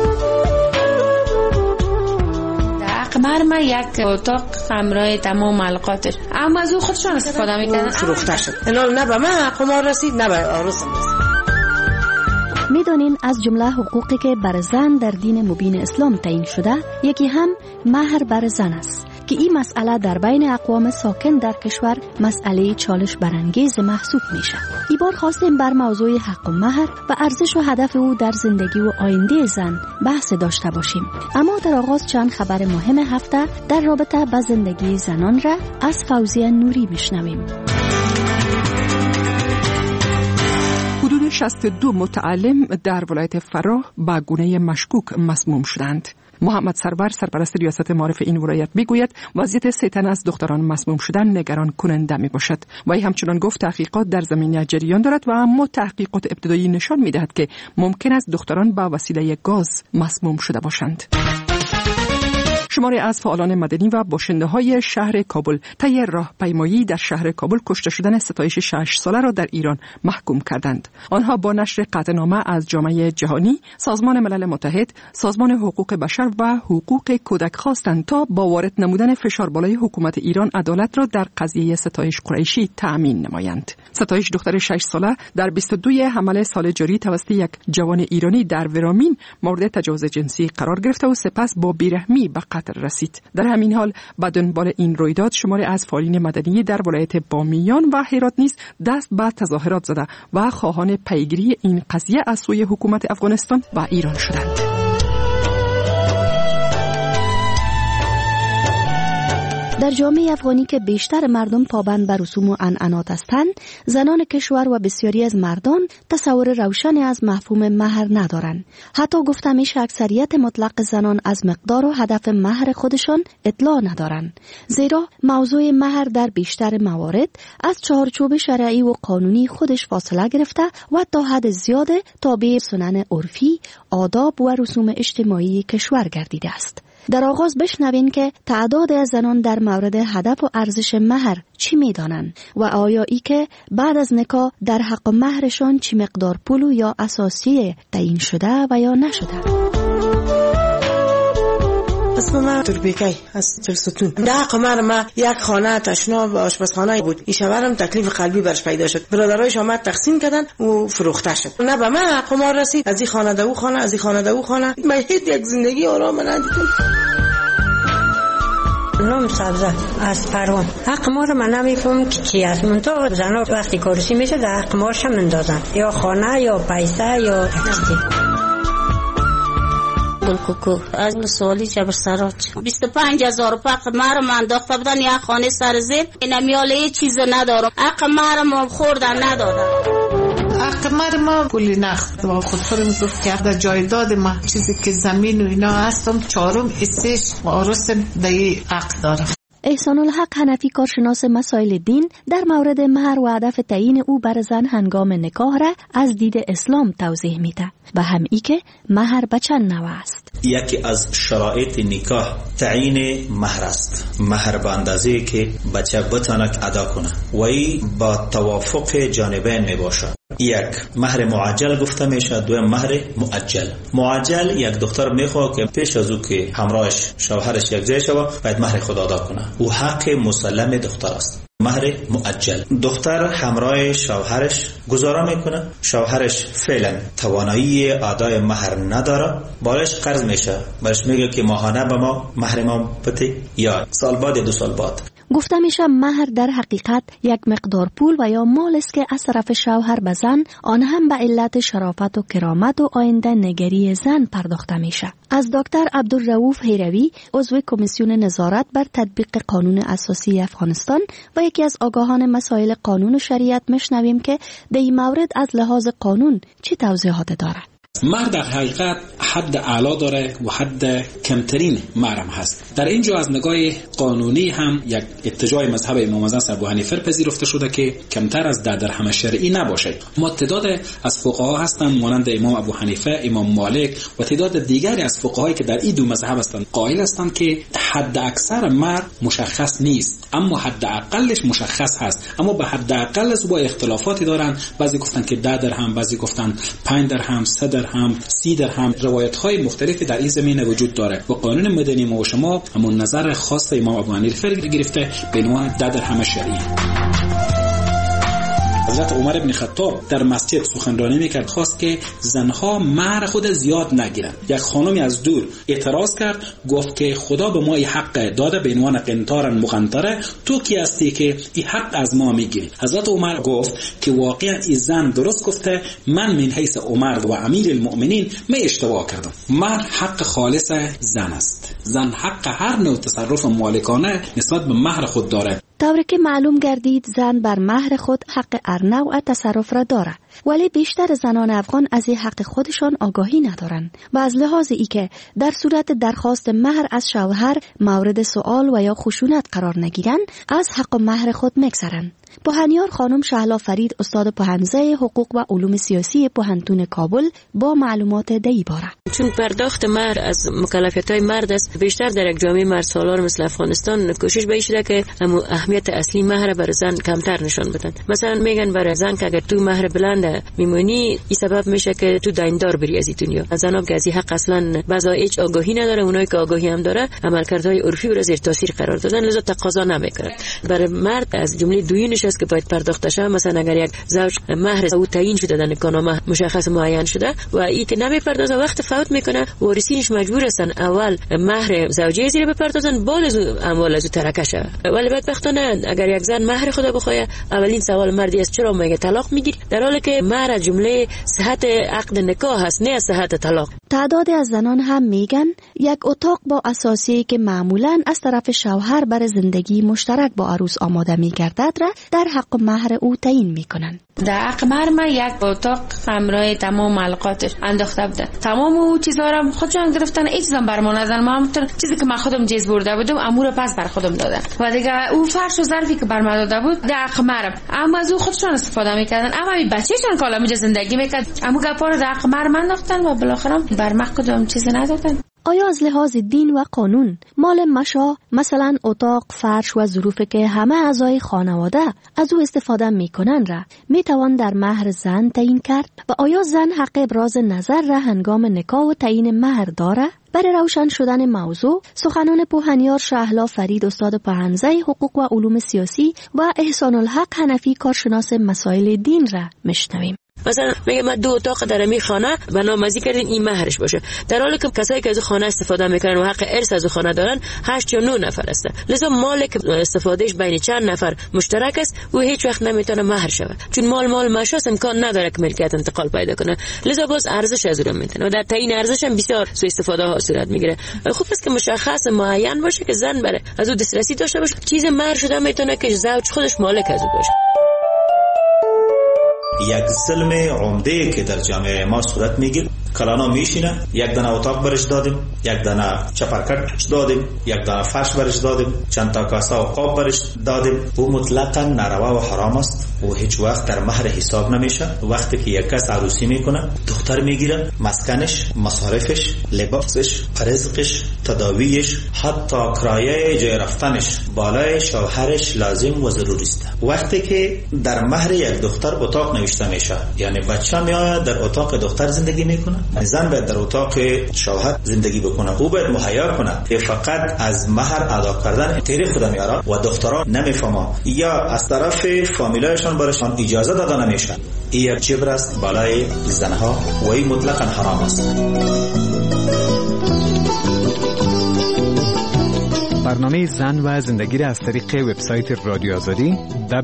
Speaker 27: قمر ما یک اتاق همراه تمام علقاتش اما از او خودشان استفاده میکنن.
Speaker 11: فروخته شد. اینا نه به من قمار رسید نه به عروسم رسید.
Speaker 6: میدانین از جمله حقوقی که بر زن در دین مبین اسلام تعیین شده یکی هم مهر بر زن است که این مسئله در بین اقوام ساکن در کشور مسئله چالش برانگیز محسوب میشه. این بار خواستیم بر موضوع حق و مهر و ارزش و هدف او در زندگی و آینده زن بحث داشته باشیم. اما در آغاز چند خبر مهم هفته در رابطه با زندگی زنان را از فوزیه نوری میشنویم.
Speaker 29: حدود 62 متعلم در ولایت فراه با گونه مشکوک مسموم شدند. محمد سرور سرپرست ریاست معارف این ولایت میگوید وضعیت 3 تن از دختران مسموم شدن نگران کننده می باشد. وی همچنان گفت تحقیقات در زمینه جریان دارد و اما تحقیقات ابتدایی نشان میدهد که ممکن است دختران با وسیله گاز مسموم شده باشند. شماری از فعالان مدنی و باشنده‌های شهر کابل طی راهپیمایی در شهر کابل کشته شدن ستایش 6 ساله را در ایران محکوم کردند. آنها با نشر قطعنامه از جامعه جهانی، سازمان ملل متحد، سازمان حقوق بشر و حقوق کودک خواستند تا با وارد نمودن فشار بالای حکومت ایران عدالت را در قضیه ستایش قریشی تأمین نمایند. ستایش دختر 6 ساله در 22 حمل سال جاری توسط یک جوان ایرانی در ورامین مورد تجاوز جنسی قرار گرفته و سپس با بیرحمی به قتل قتل رسید. در همین حال به دنبال این رویداد شماری از فعالین مدنی در ولایت بامیان و هرات نیز دست به تظاهرات زده و خواهان پیگیری این قضیه از سوی حکومت افغانستان و ایران شدند.
Speaker 6: در جامعه افغانی که بیشتر مردم پابند بر رسوم و عنعنات هستند، زنان کشور و بسیاری از مردان تصور روشنی از مفهوم مهر ندارند. حتی گفته میشه اکثریت مطلق زنان از مقدار و هدف مهر خودشان اطلاع ندارند، زیرا موضوع مهر در بیشتر موارد از چارچوب شرعی و قانونی خودش فاصله گرفته و تا حد زیاد تابع سنن عرفی، آداب و رسوم اجتماعی کشور گردیده است. در آغاز بشنوین که تعداد از زنان در مورد هدف و ارزش مهر چی میدانند و آیا ای که بعد از نکاح در حق مهرشان چی مقدار پول یا اساسی تعیین شده و یا نشده.
Speaker 11: اسم من تربیکی از چلستون. در حق ما یک خانه تشنا و آشپزخانه بود. این شوهرم تکلیف قلبی برش پیدا شد. برادرایش آمد تقسیم کردن و فروخته شد. نه به من قمار رسید. از این خانه دو خانه، از این خانه دو خانه. من هیچ یک زندگی آرام ندیدم.
Speaker 5: نام سبزه از پروان. حق ما رو من نمیفهم که چی است. منطقه زنها وقتی کارسی میشه در حق ماش هم اندازن. یا خانه یا پیسه یا چیزی.
Speaker 3: گلکوکو از سوالی جبر سراج 25,000 روپیه مهر من انداخته بودن. یک خانه سر زیر نمیاله چیز ندارم. حق مهرم خوردن ندادن.
Speaker 7: حق مهر ما پولی نخورد و خودم گفت که در جایداد ما چیزی که زمین و اینا هستم 4 حصه‌اش وارثم دی حق دارم.
Speaker 6: احسان الحق حنفی کارشناس مسائل دین در مورد مهر و هدف تعیین او بر زن هنگام نکاح را از دید اسلام توضیح میده و هم ای که مهر به چند نوع است.
Speaker 8: یکی از شرایط نکاح تعیین مهر است. مهر به اندازه‌ای که بچه بتاند ادا کنه و این با توافق جانبین می باشد. یک مهر معجل گفته میشه، دو مهر مؤجل. معجل یک دختر میخواد که پیش از او که همراهش شوهرش یک جای شود باید مهر خود ادا کنه. او حق مسلم دختر است. مهر مؤجل دختر همراه شوهرش گذارا میکنه، شوهرش فعلا توانایی ادای مهر نداره، بارش قرض میشه، برش میگه که ماهانه به ما مهر ما بده یا سال بعد 2 سال بعد.
Speaker 6: گفته میشه مهر در حقیقت یک مقدار پول و یا مال است که از طرف شوهر به زن، آن هم به علت شرافت و کرامت و آینده نگری زن پرداخته میشه. از دکتر عبدالرؤوف هیروی، عضو کمیسیون نظارت بر تطبیق قانون اساسی افغانستان و یکی از آگاهان مسائل قانون و شریعت میشنویم که در این مورد از لحاظ قانون چه توضیحات داره.
Speaker 9: مهر در حقیقت حد اعلا داره و حد کمترین مهر هم هست. در اینجا از نگاه قانونی هم یک اتجاه مذهب امام اعظم ابو حنیفه پذیرفته شده که کمتر از 10 درهم شرعی نباشه. اما تعداد از فقها هستند مانند امام ابو حنیفه، امام مالک و تعداد دیگری از فقهایی که در این دو مذهب هستند قائل هستند که حد اکثر مهر مشخص نیست، اما حد اقلش مشخص هست. اما به حد اقل با اختلافاتی دارند. بعضی گفتن که 10 درهم، بعضی گفتن 5 درهم، 3 درهم، 30 درهم. روایت‌های مختلفی در این زمینه وجود داره و قانون مدنی ما و شما همون نظر خاص امام ابو حنیفه گرفته به عنوان 10 درهم شرعی. حضرت عمر بن خطاب در مسجد سخنرانی میکرد، خواست که زنها مهر خود زیاد نگیرن. یک خانمی از دور اعتراض کرد، گفت که خدا به ما این حق داده به عنوان قنطارن مقنطره، تو کی هستی که این حق از ما میگیری؟ حضرت عمر گفت که واقعا این زن درست گفته، من من حیث عمر و امیر المؤمنین می اشتباه کردم. مهر حق خالص زن است. زن حق هر نوع تصرف مالکانه نسبت به مهر خود داره.
Speaker 6: طوری که معلوم گردید زن بر مهر خود حق ارنوع تصرف را دارد، ولی بیشتر زنان افغان از این حق خودشان آگاهی ندارند و از لحاظ ای که در صورت درخواست مهر از شوهر مورد سؤال و یا خشونت قرار نگیرند از حق مهر خود میگذرند. پوهنیار خانم شهلا فرید، استاد پوهنزه حقوق و علوم سیاسی پوهنتون کابل، با معلومات دی باره.
Speaker 27: چون پرداخت مهر از مکلفیت‌های مرد است، بیشتر در یک جامعه مرد سالار مثل افغانستان کوشش به این شده که اهمیت اصلی مهر بر زن کمتر نشان بدن. مثلا میگن برای زن که اگر تو مهر بلند میمونی، این سبب میشه که تو دیندار بری از این دنیا. زن‌ها که از این حق اصلا بعضا هیچ آگاهی نداره، اونایی که آگاهی هم داره عملکردهای عرفی رو زیر تاثیر قرار دادن، لذا تقاضا نمیکنن. برای مرد از جمله دویین پولش است که باید پرداخت شه. مثلا اگر یک زوج مهر او تعیین شده در نکاحنامه مشخص معین شده و این که نمیپردازه وقت فوت میکنه، وارثینش مجبور هستن اول مهر زوجه زیر بپردازن بعد از اموال از ترکه شه. ولی بدبختانه اگر یک زن مهر خدا بخواد، اولین سوال مردی است چرا میگه طلاق میگیری، در حالی که مهر از جمله صحت عقد نکاح هست، نه از صحت طلاق.
Speaker 6: تعداد از زنان هم میگن یک اتاق با اساسی که معمولاً از طرف شوهر برای زندگی مشترک با عروس آماده میگردد را در حق مهر او تعیین میکنن.
Speaker 26: در حق مهر من یک اتاق همراه تمام علقاتش انداخته بودن، تمام او چیزا را خودشون گرفتن، هیچ چیزام بر ما نزدن. ما همونطور چیزی که من خودم جیز برده بودم امور پس بر خودم دادن و دیگه او فرش و ظرفی که بر من داده بود در حق مهرم، اما از او خودشون استفاده میکردن. اما این بچه‌شون کالا میجه زندگی میکرد، اما گپا رو در حق مهر من انداختن و بالاخره بر ما کدام چیزی ندادن.
Speaker 6: آیا از لحاظ دین و قانون مال مشا، مثلا اتاق، فرش و ظروفی که همه اعضای خانواده از او استفاده میکنن را میتوان در مهر زن تعیین کرد؟ و آیا زن حق ابراز نظر را هنگام نکاح و تعیین مهر داره؟ برای روشن شدن موضوع سخنان پوهنیار شهلا فرید استاد پهنزه حقوق و علوم سیاسی و احسان الحق حنفی کارشناس مسائل دین را میشنویم.
Speaker 27: مثلا میگه من 2 اتاق در می خانه برنامه‌ریزی کردین این مهرش باشه، در حالی که کسایی که از خانه استفاده میکنن و حق ارث از خانه دارن 8 یا 9 نفر هستن، لذا مالک استفادهش بین چند نفر مشترک است و هیچ وقت نمیتونه مهر شود، چون مال مشاس امکان نداره که ملکیت انتقال پیدا کنه، لذا باز ارزش از اون میتونه و در تعیین ارزش هم بسیار سوء استفاده ها صورت میگیره. خوب است که مشخص معین باشه که زن بره از اون دسترسی داشته باشه، چیز مهر شده میتونه که زوج خودش مالک از اون باشه.
Speaker 8: یک ظلم عمده که در جامعه ما صورت میگیره، کلانا میشینه، یک دانه اتاق برش دادیم، یک دانه چپرکٹ دادیم، یک دانه فرش برش دادیم، چند تا کاسه و قاب برش دادیم، او مطلقاً ناروا و حرام است و هیچ وقت در مهر حساب نمیشه. وقتی که یک کس عروسی میکنه، دختر میگیره، مسکنش، مصارفش، لباسش، رزقش، تداویش، حتی کرایه جای رفتنش بالای شوهرش لازم و ضروری است. وقتی که در مهر یک دختر اتاق نوشته میشه، یعنی بچه میاد در اتاق دختر زندگی میکنه، زن باید در اتاق شوهر زندگی بکنه، او باید مهیا کنه که فقط از مهر ادا کردن تیری خود میاره و دخترها نمیفهمه یا از طرف فامیلایشان برشان اجازه داده نمیشه. این جبر است بالای زنها و این مطلقاً حرام است.
Speaker 28: برنامه زن و زندگی را از طریق وبسایت رادیو آزادی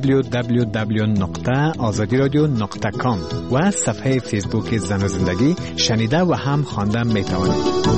Speaker 28: www.azadiradio.com و صفحه فیسبوک زن و زندگی شنیده و هم خواندن میتوانید.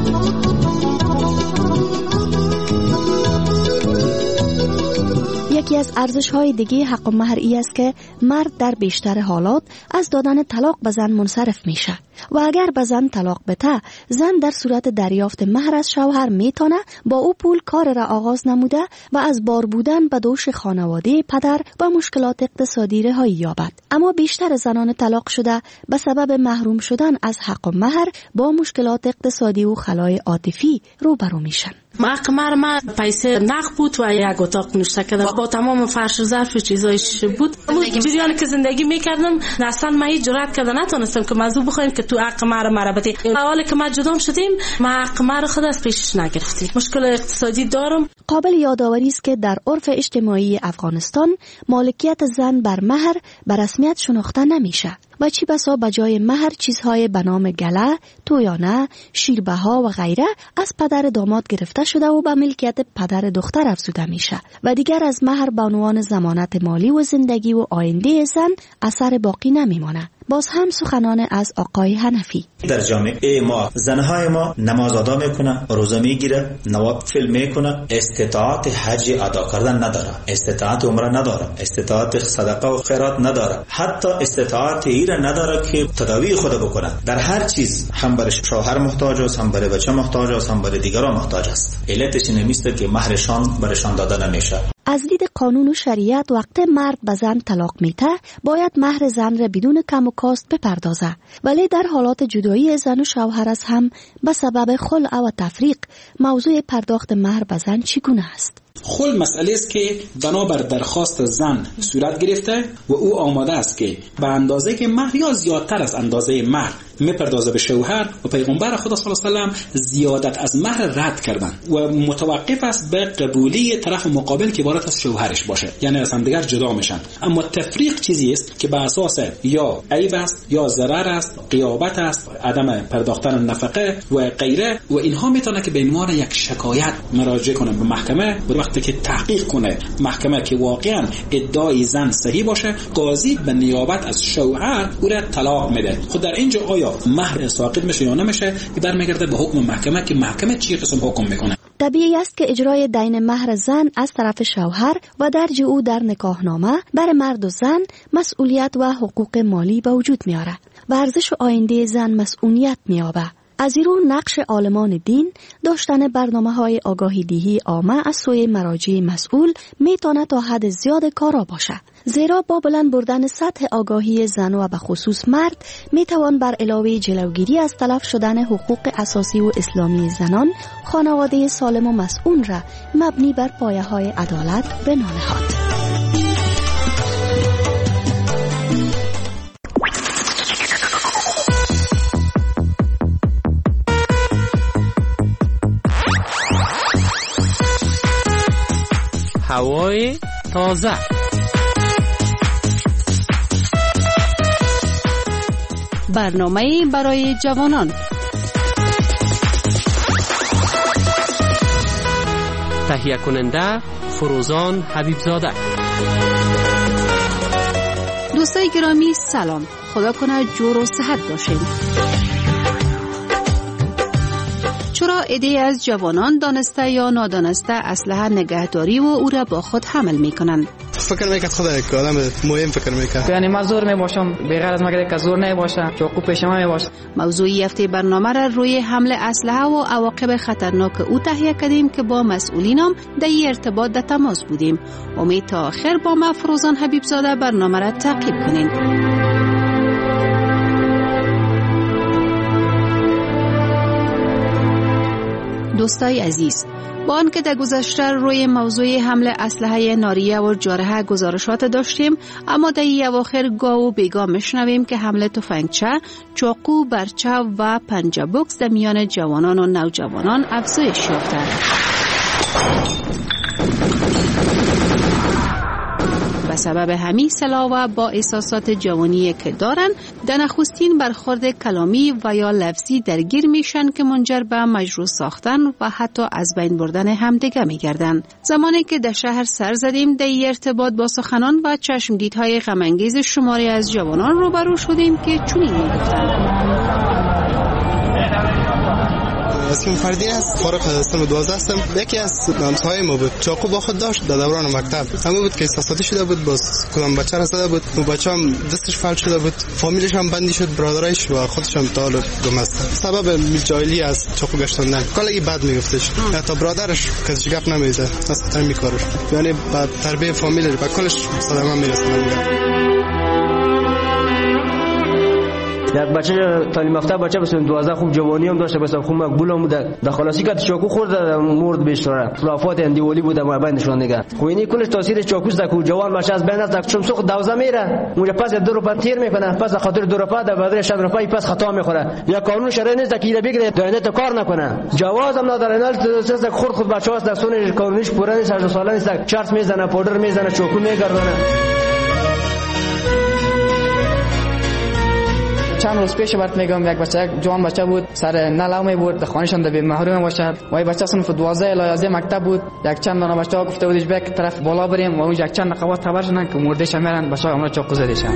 Speaker 6: یکی از ارزش‌های دیگه حق مهر است که مرد در بیشتر حالات از دادن طلاق به زن منصرف میشه و اگر به زن طلاق بده، زن در صورت دریافت مهر از شوهر میتونه با او پول کار را آغاز نموده و از بار بودن به دوش خانواده پدر و مشکلات اقتصادی رهایی یابد. اما بیشتر زنان طلاق شده به سبب محروم شدن از حق مهر با مشکلات اقتصادی و خلای عاطفی روبرو میشن.
Speaker 26: حق مهر ما پیسه نقد بود و یک اتاق نوشته کردم با تمام فرش و ظرف و چیزایش بود. جریانی که زندگی میکردم اصلا من هیچ جرأت کردم نتونستم که موضوع بخوایم که تو حق مهر مرا بدی. حالا که ما جدا شدیم ما حق مهر خود از پیشش نگرفتیم، مشکل اقتصادی دارم.
Speaker 6: قابل یادآوری است که در عرف اجتماعی افغانستان مالکیت زن بر مهر به رسمیت شناخته نمیشه و چی بسا بجای مهر چیزهای به نام گله، تویانه، شیربها و غیره از پدر داماد گرفته شده و به ملکیت پدر دختر افزوده میشه و دیگر از مهر به عنوان ضمانت مالی و زندگی و آینده زن اثر باقی نمیمانه. باز هم سخنان از آقای حنفی:
Speaker 8: در جامعه ما زنهای ما نماز ادا میکنه، روزه میگیره، نوافل میکنه، استطاعت حج ادا کردن نداره، استطاعت عمره نداره، استطاعت صدقه و خیرات نداره، حتی استطاعت ایره نداره که تداوی خود بکنه. در هر چیز هم برای شوهر محتاج است، هم برای بچه محتاج است، هم برای دیگران محتاج است. علتش نمیسته که مهرشان برشان داده نمیشه.
Speaker 6: از دید قانون و شریعت وقت مرد به زن طلاق میته باید مهر زن را بدون کم و کاست بپردازه، ولی در حالات جدایی زن و شوهر از هم به سبب خلع و تفریق موضوع پرداخت مهر به زن چگونه است؟
Speaker 9: خل مسئله است که بنابر درخواست زن صورت گرفته و او آماده است که به اندازه که مهر یا زیادتر از اندازه مهر میپردازه به شوهر و پیغمبر خدا صلی الله علیه و سلم زیادت از مهر رد کردن و متوقف است به قبولی طرف مقابل که عبارت از شوهرش باشه، یعنی از هم دیگر جدا میشن. اما تفریق چیزی است که به اساس یا عیب است یا ضرر است، غیابت است، عدم پرداختن نفقه و غیره، و اینها میتونه که به عنوان یک شکایت مراجعه کنه به محکمه. و وقتی که تحقیق کنه محکمه که واقعا ادعای زن صحیح باشه، قاضی به نیابت از شوهر او را طلاق میده. خود در اینجا آیا مهر ساقط میشه یا نمیشه برمیگرده به حکم محکمه که محکمه چی قسم حکم میکنه.
Speaker 10: طبیعی است که اجرای دین مهر زن از طرف شوهر و درج او در نکاحنامه بر مرد و زن مسئولیت و حقوق مالی به وجود میاره و ارزش آینده زن مسئولیت مییابه. از این رو نقش عالمان دین داشتن برنامه‌های آگاهی دهی عامه از سوی مراجع مسئول میتونه تا حد زیاد کارا باشه، زیرا با بلند بردن سطح آگاهی زن و به خصوص مرد میتوان بر علاوه جلوگیری از تلف شدن حقوق اساسی و اسلامی زنان، خانواده سالم و مسئول را مبنی بر پایه‌های عدالت بنا نهاد.
Speaker 1: هوای تازه،
Speaker 25: برنامه برای جوانان،
Speaker 1: تهیه کننده فروزان حبیبزاده.
Speaker 25: دوستای گرامی سلام، خدا کنه جور و صحت باشین. چرا عده‌ای از جوانان دانسته یا نادانسته اسلحه نگهداری و او را با خود حمل میکنند؟
Speaker 12: فکر میکنم خدا یک آدم مهم فکر میکنم، یعنی من زور میباشم بغیر از مگر که زور نباشه چاقو پیش ما میباشه.
Speaker 25: موضوعی هفته برنامه را روی حمل اسلحه و عواقب خطرناک او تهیه کردیم که با مسئولینم در ارتباط در تماس بودیم. امید تا آخر با ما فروزان حبیبزاده برنامه را تعقیب کنین. دوستای عزیز، با آنکه در گذشته روی موضوع حمل اسلحه ناریه و جارحه گزارشات داشتیم، اما در این اواخر گاه و بیگاه میشنویم که حمل تفنگچه، چاقو، برچه و پنجه بوکس در میان جوانان و نوجوانان افزایش یافته. به سبب همین سلاح و با احساسات جوانی که دارن، در نخستین برخورد کلامی و یا لفظی درگیر میشن که منجر به مجروح ساختن و حتی از بین بردن همدیگه میگردن. زمانی که در شهر سر زدیم، در ارتباط با سخنان و چشمگیرهای غم‌انگیز شماری از جوانان روبرو شدیم که چنین میگفتند:
Speaker 12: اسم فردین است، فارغ از سن 12 هستم. یکی از همسایه ما بود، چاقو با خود داشت در دوران مکتب. همه بود که احساساتی شده بود، باز کدام بچه را زده بود و بچه هم دستش فلج شده بود، فامیلش هم بندی شد، برادرش و خودش هم تا حالا گمست. سبب جاهلی است چاقو گشتن، کلی بد میگفتش، حتی برادرش کسی گپ نمیزد، اصلا میکارش، یعنی بعد تربیت فامیل به کلش صدمه میرسه.
Speaker 13: یک بچه تعلیم یافته بچه بس 12 خوب جوانی هم داشته، بس خوب مقبول هم بوده. در خلاصی که چاقو خورد مرد بیشتره. خلافات اندیولی بوده ما بینشون دیگه. خوینی کلش تاثیر چاقوست که جوان بچه از بین از چم سوخ دوزه میره. اونجا پس 2 روپا تیر میکنه، پس خاطر 2 روپا در بدل 6 روپا پس خطا میخوره. یا قانون شرعی نیست که بگیره داینه تو کار نکنه. جواز هم نداره، نه سز خورد بچه است، سونش قانونیش پوره نیست، 18 ساله نیست، چارت میزنه، پودر میزنه، چاقو میگردونه.
Speaker 12: چند روز پیش برات میگم یک بچه جوان بچه بود، سر نلو می بود، خانه‌شان به محروم باشد. وای بچه صنف 12 الی 11 مکتب بود. یک چند دانه بچه ها گفته بودش بک طرف بالا بریم و اونجا یک چند نقابات خبر شدن که مردهش میرن، بچه ها چاقو زدیشن.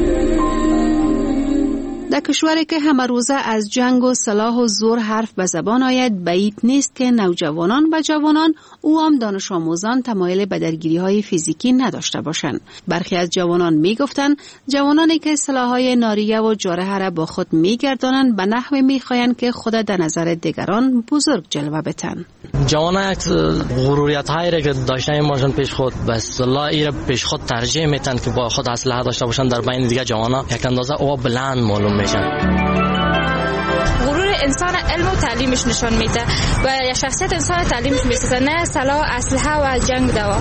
Speaker 25: در کشوری که همه روزه از جنگ و سلاح و زور حرف به زبان آید، بعید نیست که نوجوانان و جوانان او هم دانش آموزان تمایل به درگیری‌های فیزیکی نداشته باشند. برخی از جوانان میگفتند جوانانی که سلاح‌های ناریه و جارحه را با خود میگردانند به نحوی میخواهند که خود در نظر دیگران بزرگ جلوه بتن.
Speaker 1: جوانان غروریت‌هایی را که داشتن ماشین پیش خود به اصطلاح ایره پیش خود ترجیح میتن که با خود اسلحه داشته باشند، در بین دیگه جوانان یک اندازه او بلند معلوم میشن.
Speaker 25: غرور
Speaker 14: انسان علم و تعلیمش نشان میده و شخصیت انسان تعلیمش میسازه، نه سلاح، اسلحه و جنگ دوا.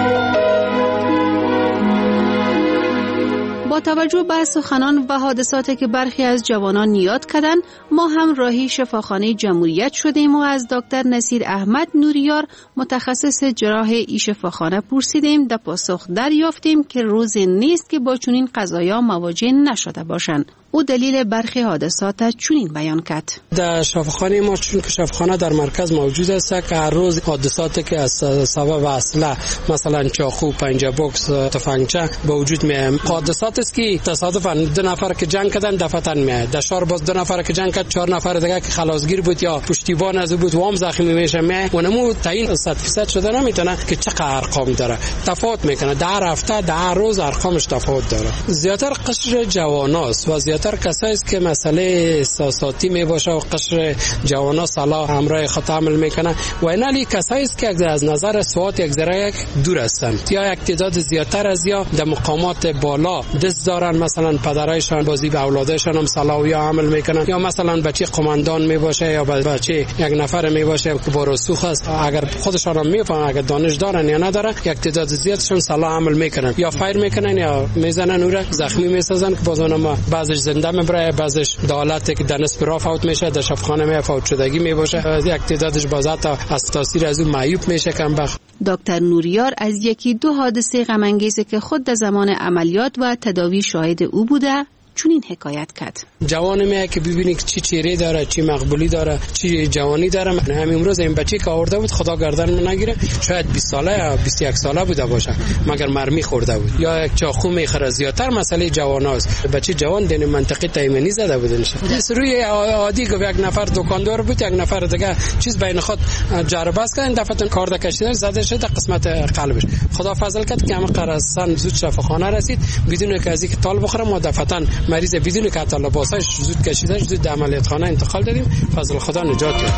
Speaker 25: با توجه به سخنان و حادثاتی که برخی از جوانان یاد کردند، ما هم راهی شفاخانه جمهوریت شدیم و از دکتر نصیر احمد نوریار متخصص جراح این شفاخانه پرسیدیم. در پاسخ دریافتیم که روزی نیست که با چنین قضایا مواجه نشده باشند. او دلیل برخی حادثات چنین بیان کرد.
Speaker 15: در شفاخانه ما چون که شفاخانه در مرکز موجود است که هر روز حادثاتی که از سبب اسلحه مثلا چاقو، پنجه بوکس، تفنگچه به وجود میاد. حادثات است که تصادفاً 2 نفر که جنگ کردن دفتن میاد. در شهر باز 2 نفر که جنگ کرد 4 نفر دیگه که خلاصگیر بود یا پشتیبان از بود وام زخمی میشه میاد. اونمو تعیین 100% شده نمیتونه که چقدر ارقام داره. تفاوت میکنه. در هفته در روز ارقامش تفاوت داره. زیاتر قشر جواناست و زیاتر کسایی است که مسئله احساساتی می باشه و قشر جوانا صلاح همراه خود عمل میکنه و اینالی کسایی است که از نظر سواد یک ذره دور هستند یا یک تعداد زیاتر از یا در مقامات بالا دست دارن، مثلا پدرایشان بازی به اولادشان هم صلاح یا عمل میکنن یا مثلا بچه قماندان می باشه یا بچه یک نفر می باشه که با رسوخ است، اگر خودشان هم میفهمن اگر دانش دارن یا ندارن یک تعداد زیادشون صلاح عمل میکنن یا فایر میکنن یا میزنن او را زخمی میسازن که بازم بعضش زنده میبره، بعضش دالت که در نصف راه فوت میشه، در شفاخانه می فوت شدگی می باشه، یک تعدادش بازات از تاثیر از اون معیوب میشه کم بخت.
Speaker 25: دکتر نوریار از 1-2 حادثه غم انگیزی که خود در زمان عملیات و تداوی شاهد او بوده چنین حکایت کرد.
Speaker 15: جوان میه که ببینی که چی چهره داره، چی مقبولی داره، چی جوانی داره. من همین امروز این بچه که آورده بود خدا گردن من نگیره، شاید 20 ساله یا 21 ساله بوده باشه مگر مرمی خورده بود یا یک چاقو میخره. زیاتر مسئله جواناست. بچه جوان دین منطقه تایمنی زده بود نشه. روی عادی که یک نفر دکاندار بود، یک نفر دیگه چیز بین خود جربه است کردن، دفعه کارد کشیدن زده شد قسمت قلبش. خدا فضل کرد که همه قرصن زود شفاخانه رسید بدون که از اینکه تال بخوره. ما دفعه مریض بدون که حتی لباسش زود کشیدن زود عملیات خانه انتقال دادیم. فضل خدا نجات داد.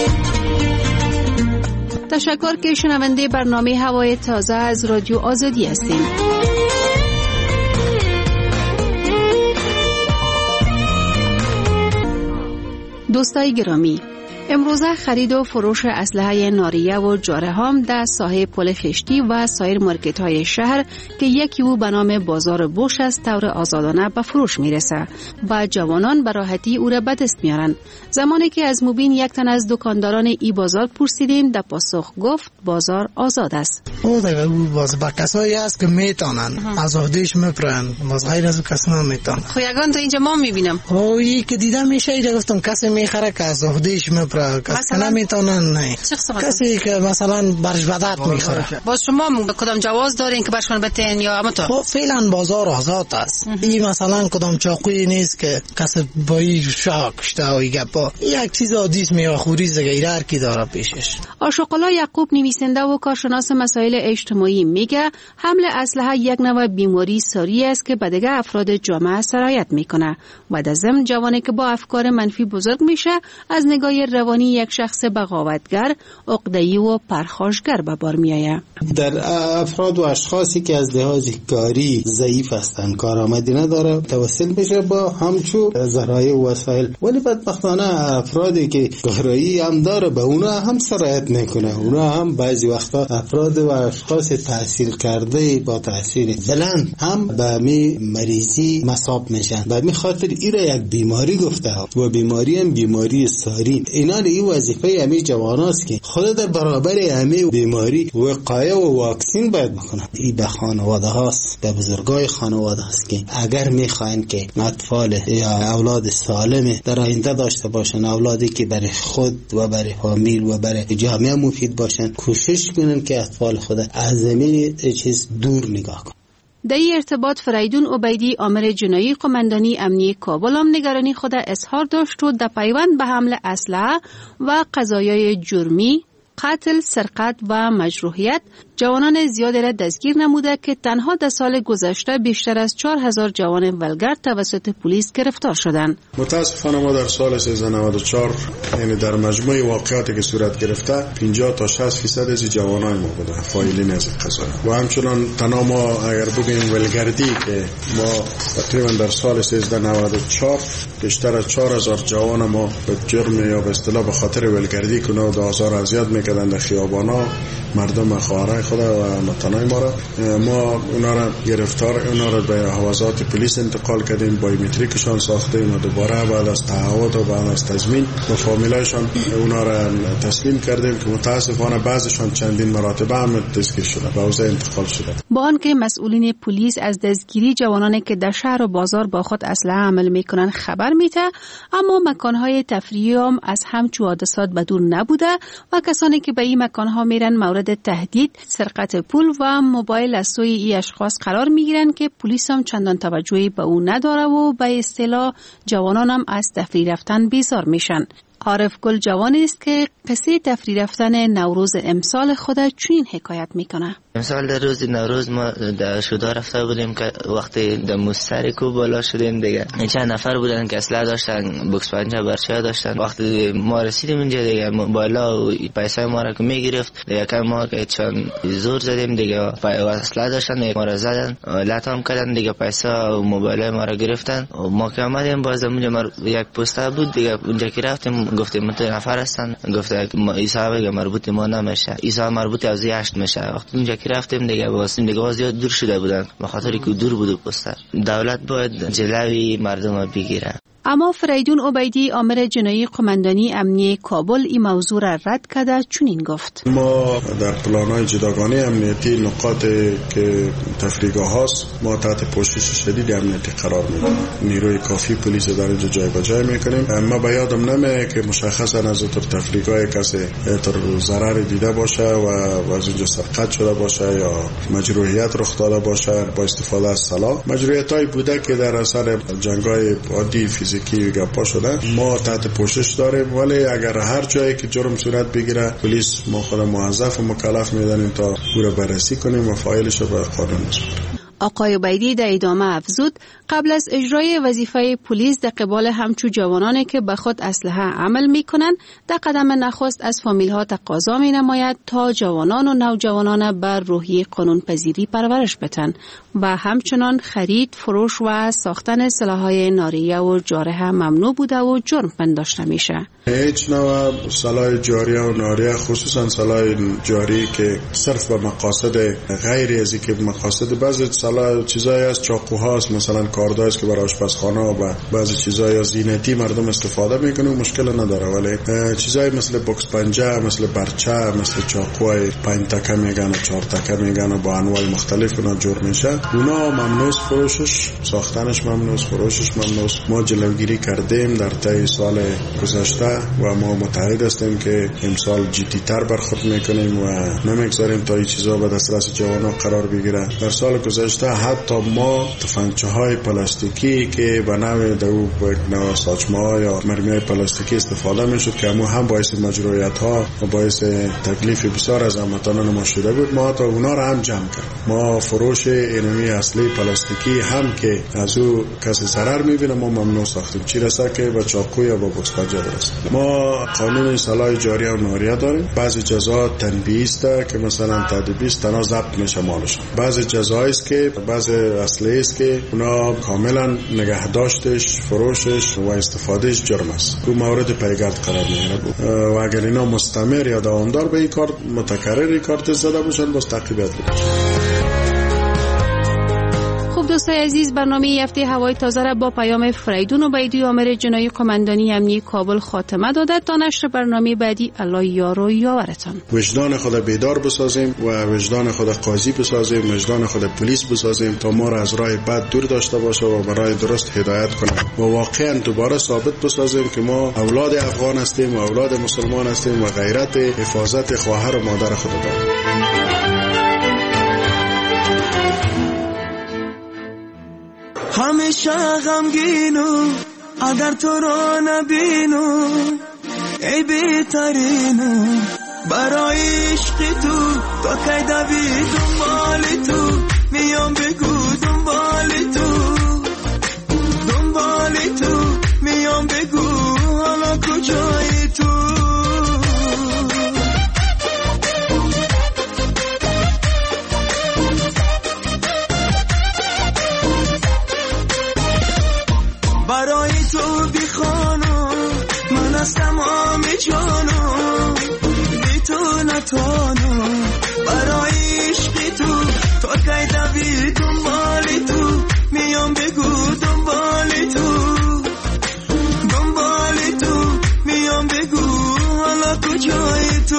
Speaker 25: تشکر که شنونده برنامه هوای تازه از رادیو آزادی هستیم. دوستای گرامی، امروزه خرید و فروش اسلحه ناریه و جارحام در ساحه پل خشتی و سایر مارکت های شهر که یکی او به نام بازار بوش است طور آزادانه به فروش میرسه و جوانان به راحتی او را به دست میارن. زمانی که از مبین یک تن از دکانداران ای بازار پرسیدیم، در پاسخ گفت بازار آزاد است.
Speaker 16: او دیگه باز با کسایی است که میتونن آزادیش میپرن، باز غیر از کس نمیتونن.
Speaker 25: خو یگان تو اینجا ما میبینم
Speaker 16: اوی که دیدم میشه ایده گفتم کسی میخره که آزادیش میپرن، کسی نمیتونن. نه کسی که مثلا برش بدت میخوره.
Speaker 25: باز شما کدام جواز دارین که برشون بتین یا اما تو؟
Speaker 16: خب فعلا بازار آزاد است. این مثلا کدام چاقوی نیست که کسی با این شاک کشته و گپا، یک چیز عادی میاخوری زگیره هر کی داره پیشش.
Speaker 25: آشوقلا یعقوب نویسنده و کارشناس مسائل اجتماعی میگه حمل اسلحه یک نوع بیماری ساری است که به دیگر افراد جامعه سرایت میکنه و در ضمن جوانی که با افکار منفی بزرگ میشه از نگاه روانی یک شخص بغاوتگر، عقده‌ای و پرخاشگر به بار میآید.
Speaker 17: در افراد و اشخاصی که از لحاظ کاری ضعیف هستند، کارآمدی نداره، توسل میشه با همچو ذرایع و وسایل، ولی بدبختانه افرادی که کارایی هم داره به اونا هم سرایت میکنه. اونا هم بعضی وقتا افراد و اشخاص تحصیل کرده با تحصیل بلند هم به می مریضی مصاب میشن. به می خاطر ایره یک بیماری گفته و بیماری هم بیماری ساری. اینا این وظیفه همه جواناست که خود در برابر همه بیماری وقایه و واکسین باید بکنن. این به خانواده هاست، به بزرگای خانواده هاست که اگر میخواین که اطفال یا اولاد سالم در آینده داشته باشن، اولادی که برای خود و برای فامیل و برای جامعه مفید باشن، کوشش کنن که اطفال خود از زمین چیز دور نگاه کنن.
Speaker 25: در این ارتباط فریدون عبیدی آمر جنایی قماندانی امنیه کابل هم نگرانی خود اظهار داشت و در پیوند به حمل اسلحه و قضایای جرمی، قتل، سرقت و مجروحیت
Speaker 2: جوانان زیادی را دستگیر نموده که تنها در سال گذشته بیشتر از 4000 جوان ولگرد توسط پلیس گرفتار شدند.
Speaker 4: متاسفانه ما در سال 1394 یعنی در مجموع واقعاتی که صورت گرفته 50 تا 60% از جوانان ما بوده فاعلین از قضایا و همچنان تنها ما اگر بگیم ولگردی که ما تقریبا در سال 1394 بیشتر از 4000 جوان ما به جرم یا به اصطلاح به خاطر ولگردی کنه و آزار اذیت میکردن در خیابانا مردم خواهرای خود و متنای ما اونا را گرفتار اونا را به حوزات پلیس انتقال کردیم بایومتریکشان ساختیم و دوباره بعد از تعهد و بعد از تضمین به فامیلایشان اونا را تسلیم کردیم که متاسفانه بعضشان چندین مراتبه هم دستگیر شده به حوزه انتقال شده.
Speaker 2: با آنکه مسئولین پلیس از دستگیری جوانانی که در شهر و بازار با خود اسلحه عمل میکنن خبر میده، اما مکانهای تفریحی هم از همچو حادثات بدور نبوده و کسانی که به این مکانها میرن مورد تهدید، سرقت پول و موبایل از سوی این اشخاص قرار میگیرن که پلیس هم چندان توجهی به او نداره و به اصطلاح جوانان هم از تفریح رفتن بیزار میشن. عارف گل جوانی است که قصه تفریح رفتن نوروز امسال خود چنین حکایت میکنه.
Speaker 18: امسال در روز نوروز ما در شودا رفته بودیم که وقتی در مستر کو بالا شدیم دیگه چند نفر بودن که اسلحه داشتن، بوکس پنجه برچه داشتن. وقتی ما رسیدیم اینجا دیگه بالا و پیسای ما را که میگرفت دیگه که ما که چند زور زدیم دیگه اسلحه داشتن دیگه ما را زدن لطام کردن دیگه پیسا و موبایل ما را گرفتن. ما که آمدیم باز اونجا یک پسته بود دیگه اونجا که رفتیم گفتیم تو نفر هستن گفته ایسا مربوط ما نمیشه ایسا مربوط از 8 میشه. وقتی اونجا که رفتیم دیگه واسه دیگه زیاد دور شده بودن به خاطر که دور بود پستر. دولت باید جلوی مردم بگیره.
Speaker 2: اما فریدون عبیدی آمر جنایی قماندانی امنیه کابل این موضوع را رد کرده چنین گفت:
Speaker 4: ما در پلان‌های جداگانه امنیتی نقاط که تفریحگاه هاست ما تحت پوشش شدید امنیتی قرار میدیم. نیروی کافی پلیس در اینجا جای به جای میکنیم. ما به یادم نمیاد که مشخصا از اون تفریحگاه کسی تر ضرر دیده باشه و از اینجا سرقت شده باشه یا مجروحیت رخ داده باشه با استفاده از سلاح. مجروحیتایی بوده که در اثر جنگ‌های عادی فیزیکی گپا شده. ما تحت پوشش داریم ولی اگر هر جایی که جرم صورت بگیره پلیس ما خود موظف و مکلف میدانیم تا او را بررسی کنیم و فایلش را به قانون بسپاریم.
Speaker 2: آقای عبیدی در ادامه افزود قبل از اجرای وظیفه پلیس در قبال همچو جوانانی که به خود اسلحه عمل میکنند در قدم نخست از فامیل‌ها تقاضا مینماید تا جوانان و نوجوانان بر روحیه قانون پذیری پرورش بدن و همچنان خرید، فروش و ساختن سلاح‌های ناریه و جارحه ممنوع بوده و جرم پنداشته میشه.
Speaker 4: هیچ نوع سلاح جاریه و ناریه خصوصا سلاح جاری که صرف به مقاصد غیر از که مقاصد بعضی سلاح چیزایی از چاقوهاست مثلا کارداست که برای آشپزخانه و بعضی چیزایی از زینتی مردم استفاده میکنه و مشکل نداره ولی چیزایی مثل بوکس پنجه مثل برچه مثل چاقوهای 5 تکه میگن و 4 تکه میگن و با انواع مختلف اونا جور میشه اونا ممنوع فروشش ساختنش ممنوع فروشش ممنوع. ما جلوگیری کردیم در طی سال گذشته و ما متحد هستیم که امسال جدی تر برخورد میکنیم و نمیگذاریم تا این چیزا به دسترس جوانان قرار بگیره. در سال گذشته حتی ما تفنگچه های پلاستیکی که به نوع دو نوع ساچمه یا مرمی پلاستیکی استفاده میشد که هم باعث مجروحیت ها و باعث تکلیف بسیار از هموطنان ما شده بود ما تا اونا را هم جمع کردیم. ما فروش اینمی اصلی پلاستیکی هم که از او کسی ضرر میبینه ما ممنوع ساختیم چی رسه که با چاقو یا با بوکس پنجه برسه. ما قانون سلاح جاری و ناریه داریم. بعضی جزا تنبیهی است که مثلا تادیبی است تنها ضبط میشه مالشون. بعضی جزایی است که بعضی اصلی است که اونا کاملا نگهداشتش فروشش و استفادهش جرم است. تو مورد پیگرد قرار میگیره و اگر اینا مستمر یا دوامدار به این کار متکرر کارت زده باشن باز تعقیبات بشه.
Speaker 2: دوستای عزیز برنامه هفته هوای تازه را با پیام فریدون عبیدی آمر جنایی قماندانی امنیه کابل خاتمه داده. تا نشر برنامه بعدی الله یار و یاورتان.
Speaker 4: وجدان خود بیدار بسازیم و وجدان خود قاضی بسازیم وجدان خود پلیس بسازیم تا ما را از راه بد دور داشته باشه و برای درست هدایت کنه و واقعا دوباره ثابت بسازیم که ما اولاد افغان هستیم و اولاد مسلمان هستیم و غیرت حفاظت خواهر و مادر خود داریم.
Speaker 19: همیشه غمگینو اگر تو رو نبینو ای بهترینو برای عشق تو تا کی دوید دنبال تو میام بگو دنبال تو میام بگو حالا کجایی تو برای تو بی خانم من از تمام جانم بی تو نتوانم برای عشق تو تا کی دوید دنبال تو میام بگو دنبال تو میام بگو حالا کجایی تو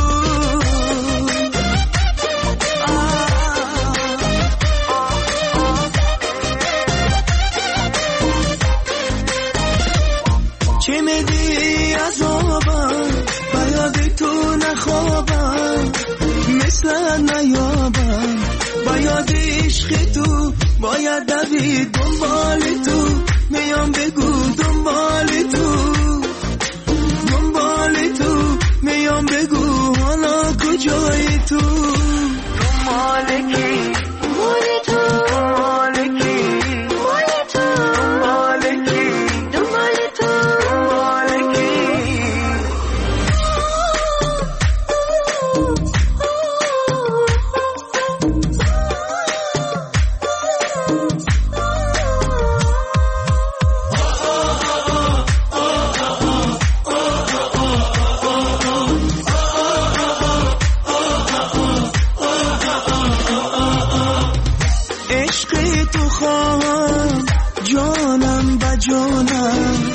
Speaker 19: چه میدی عذابم باید تو نخوابم مثل نیابم باید عشق تو باید دوید دنبال تو میام بگو دنبال تو میام بگو حالا کجایی تو مالکی جانم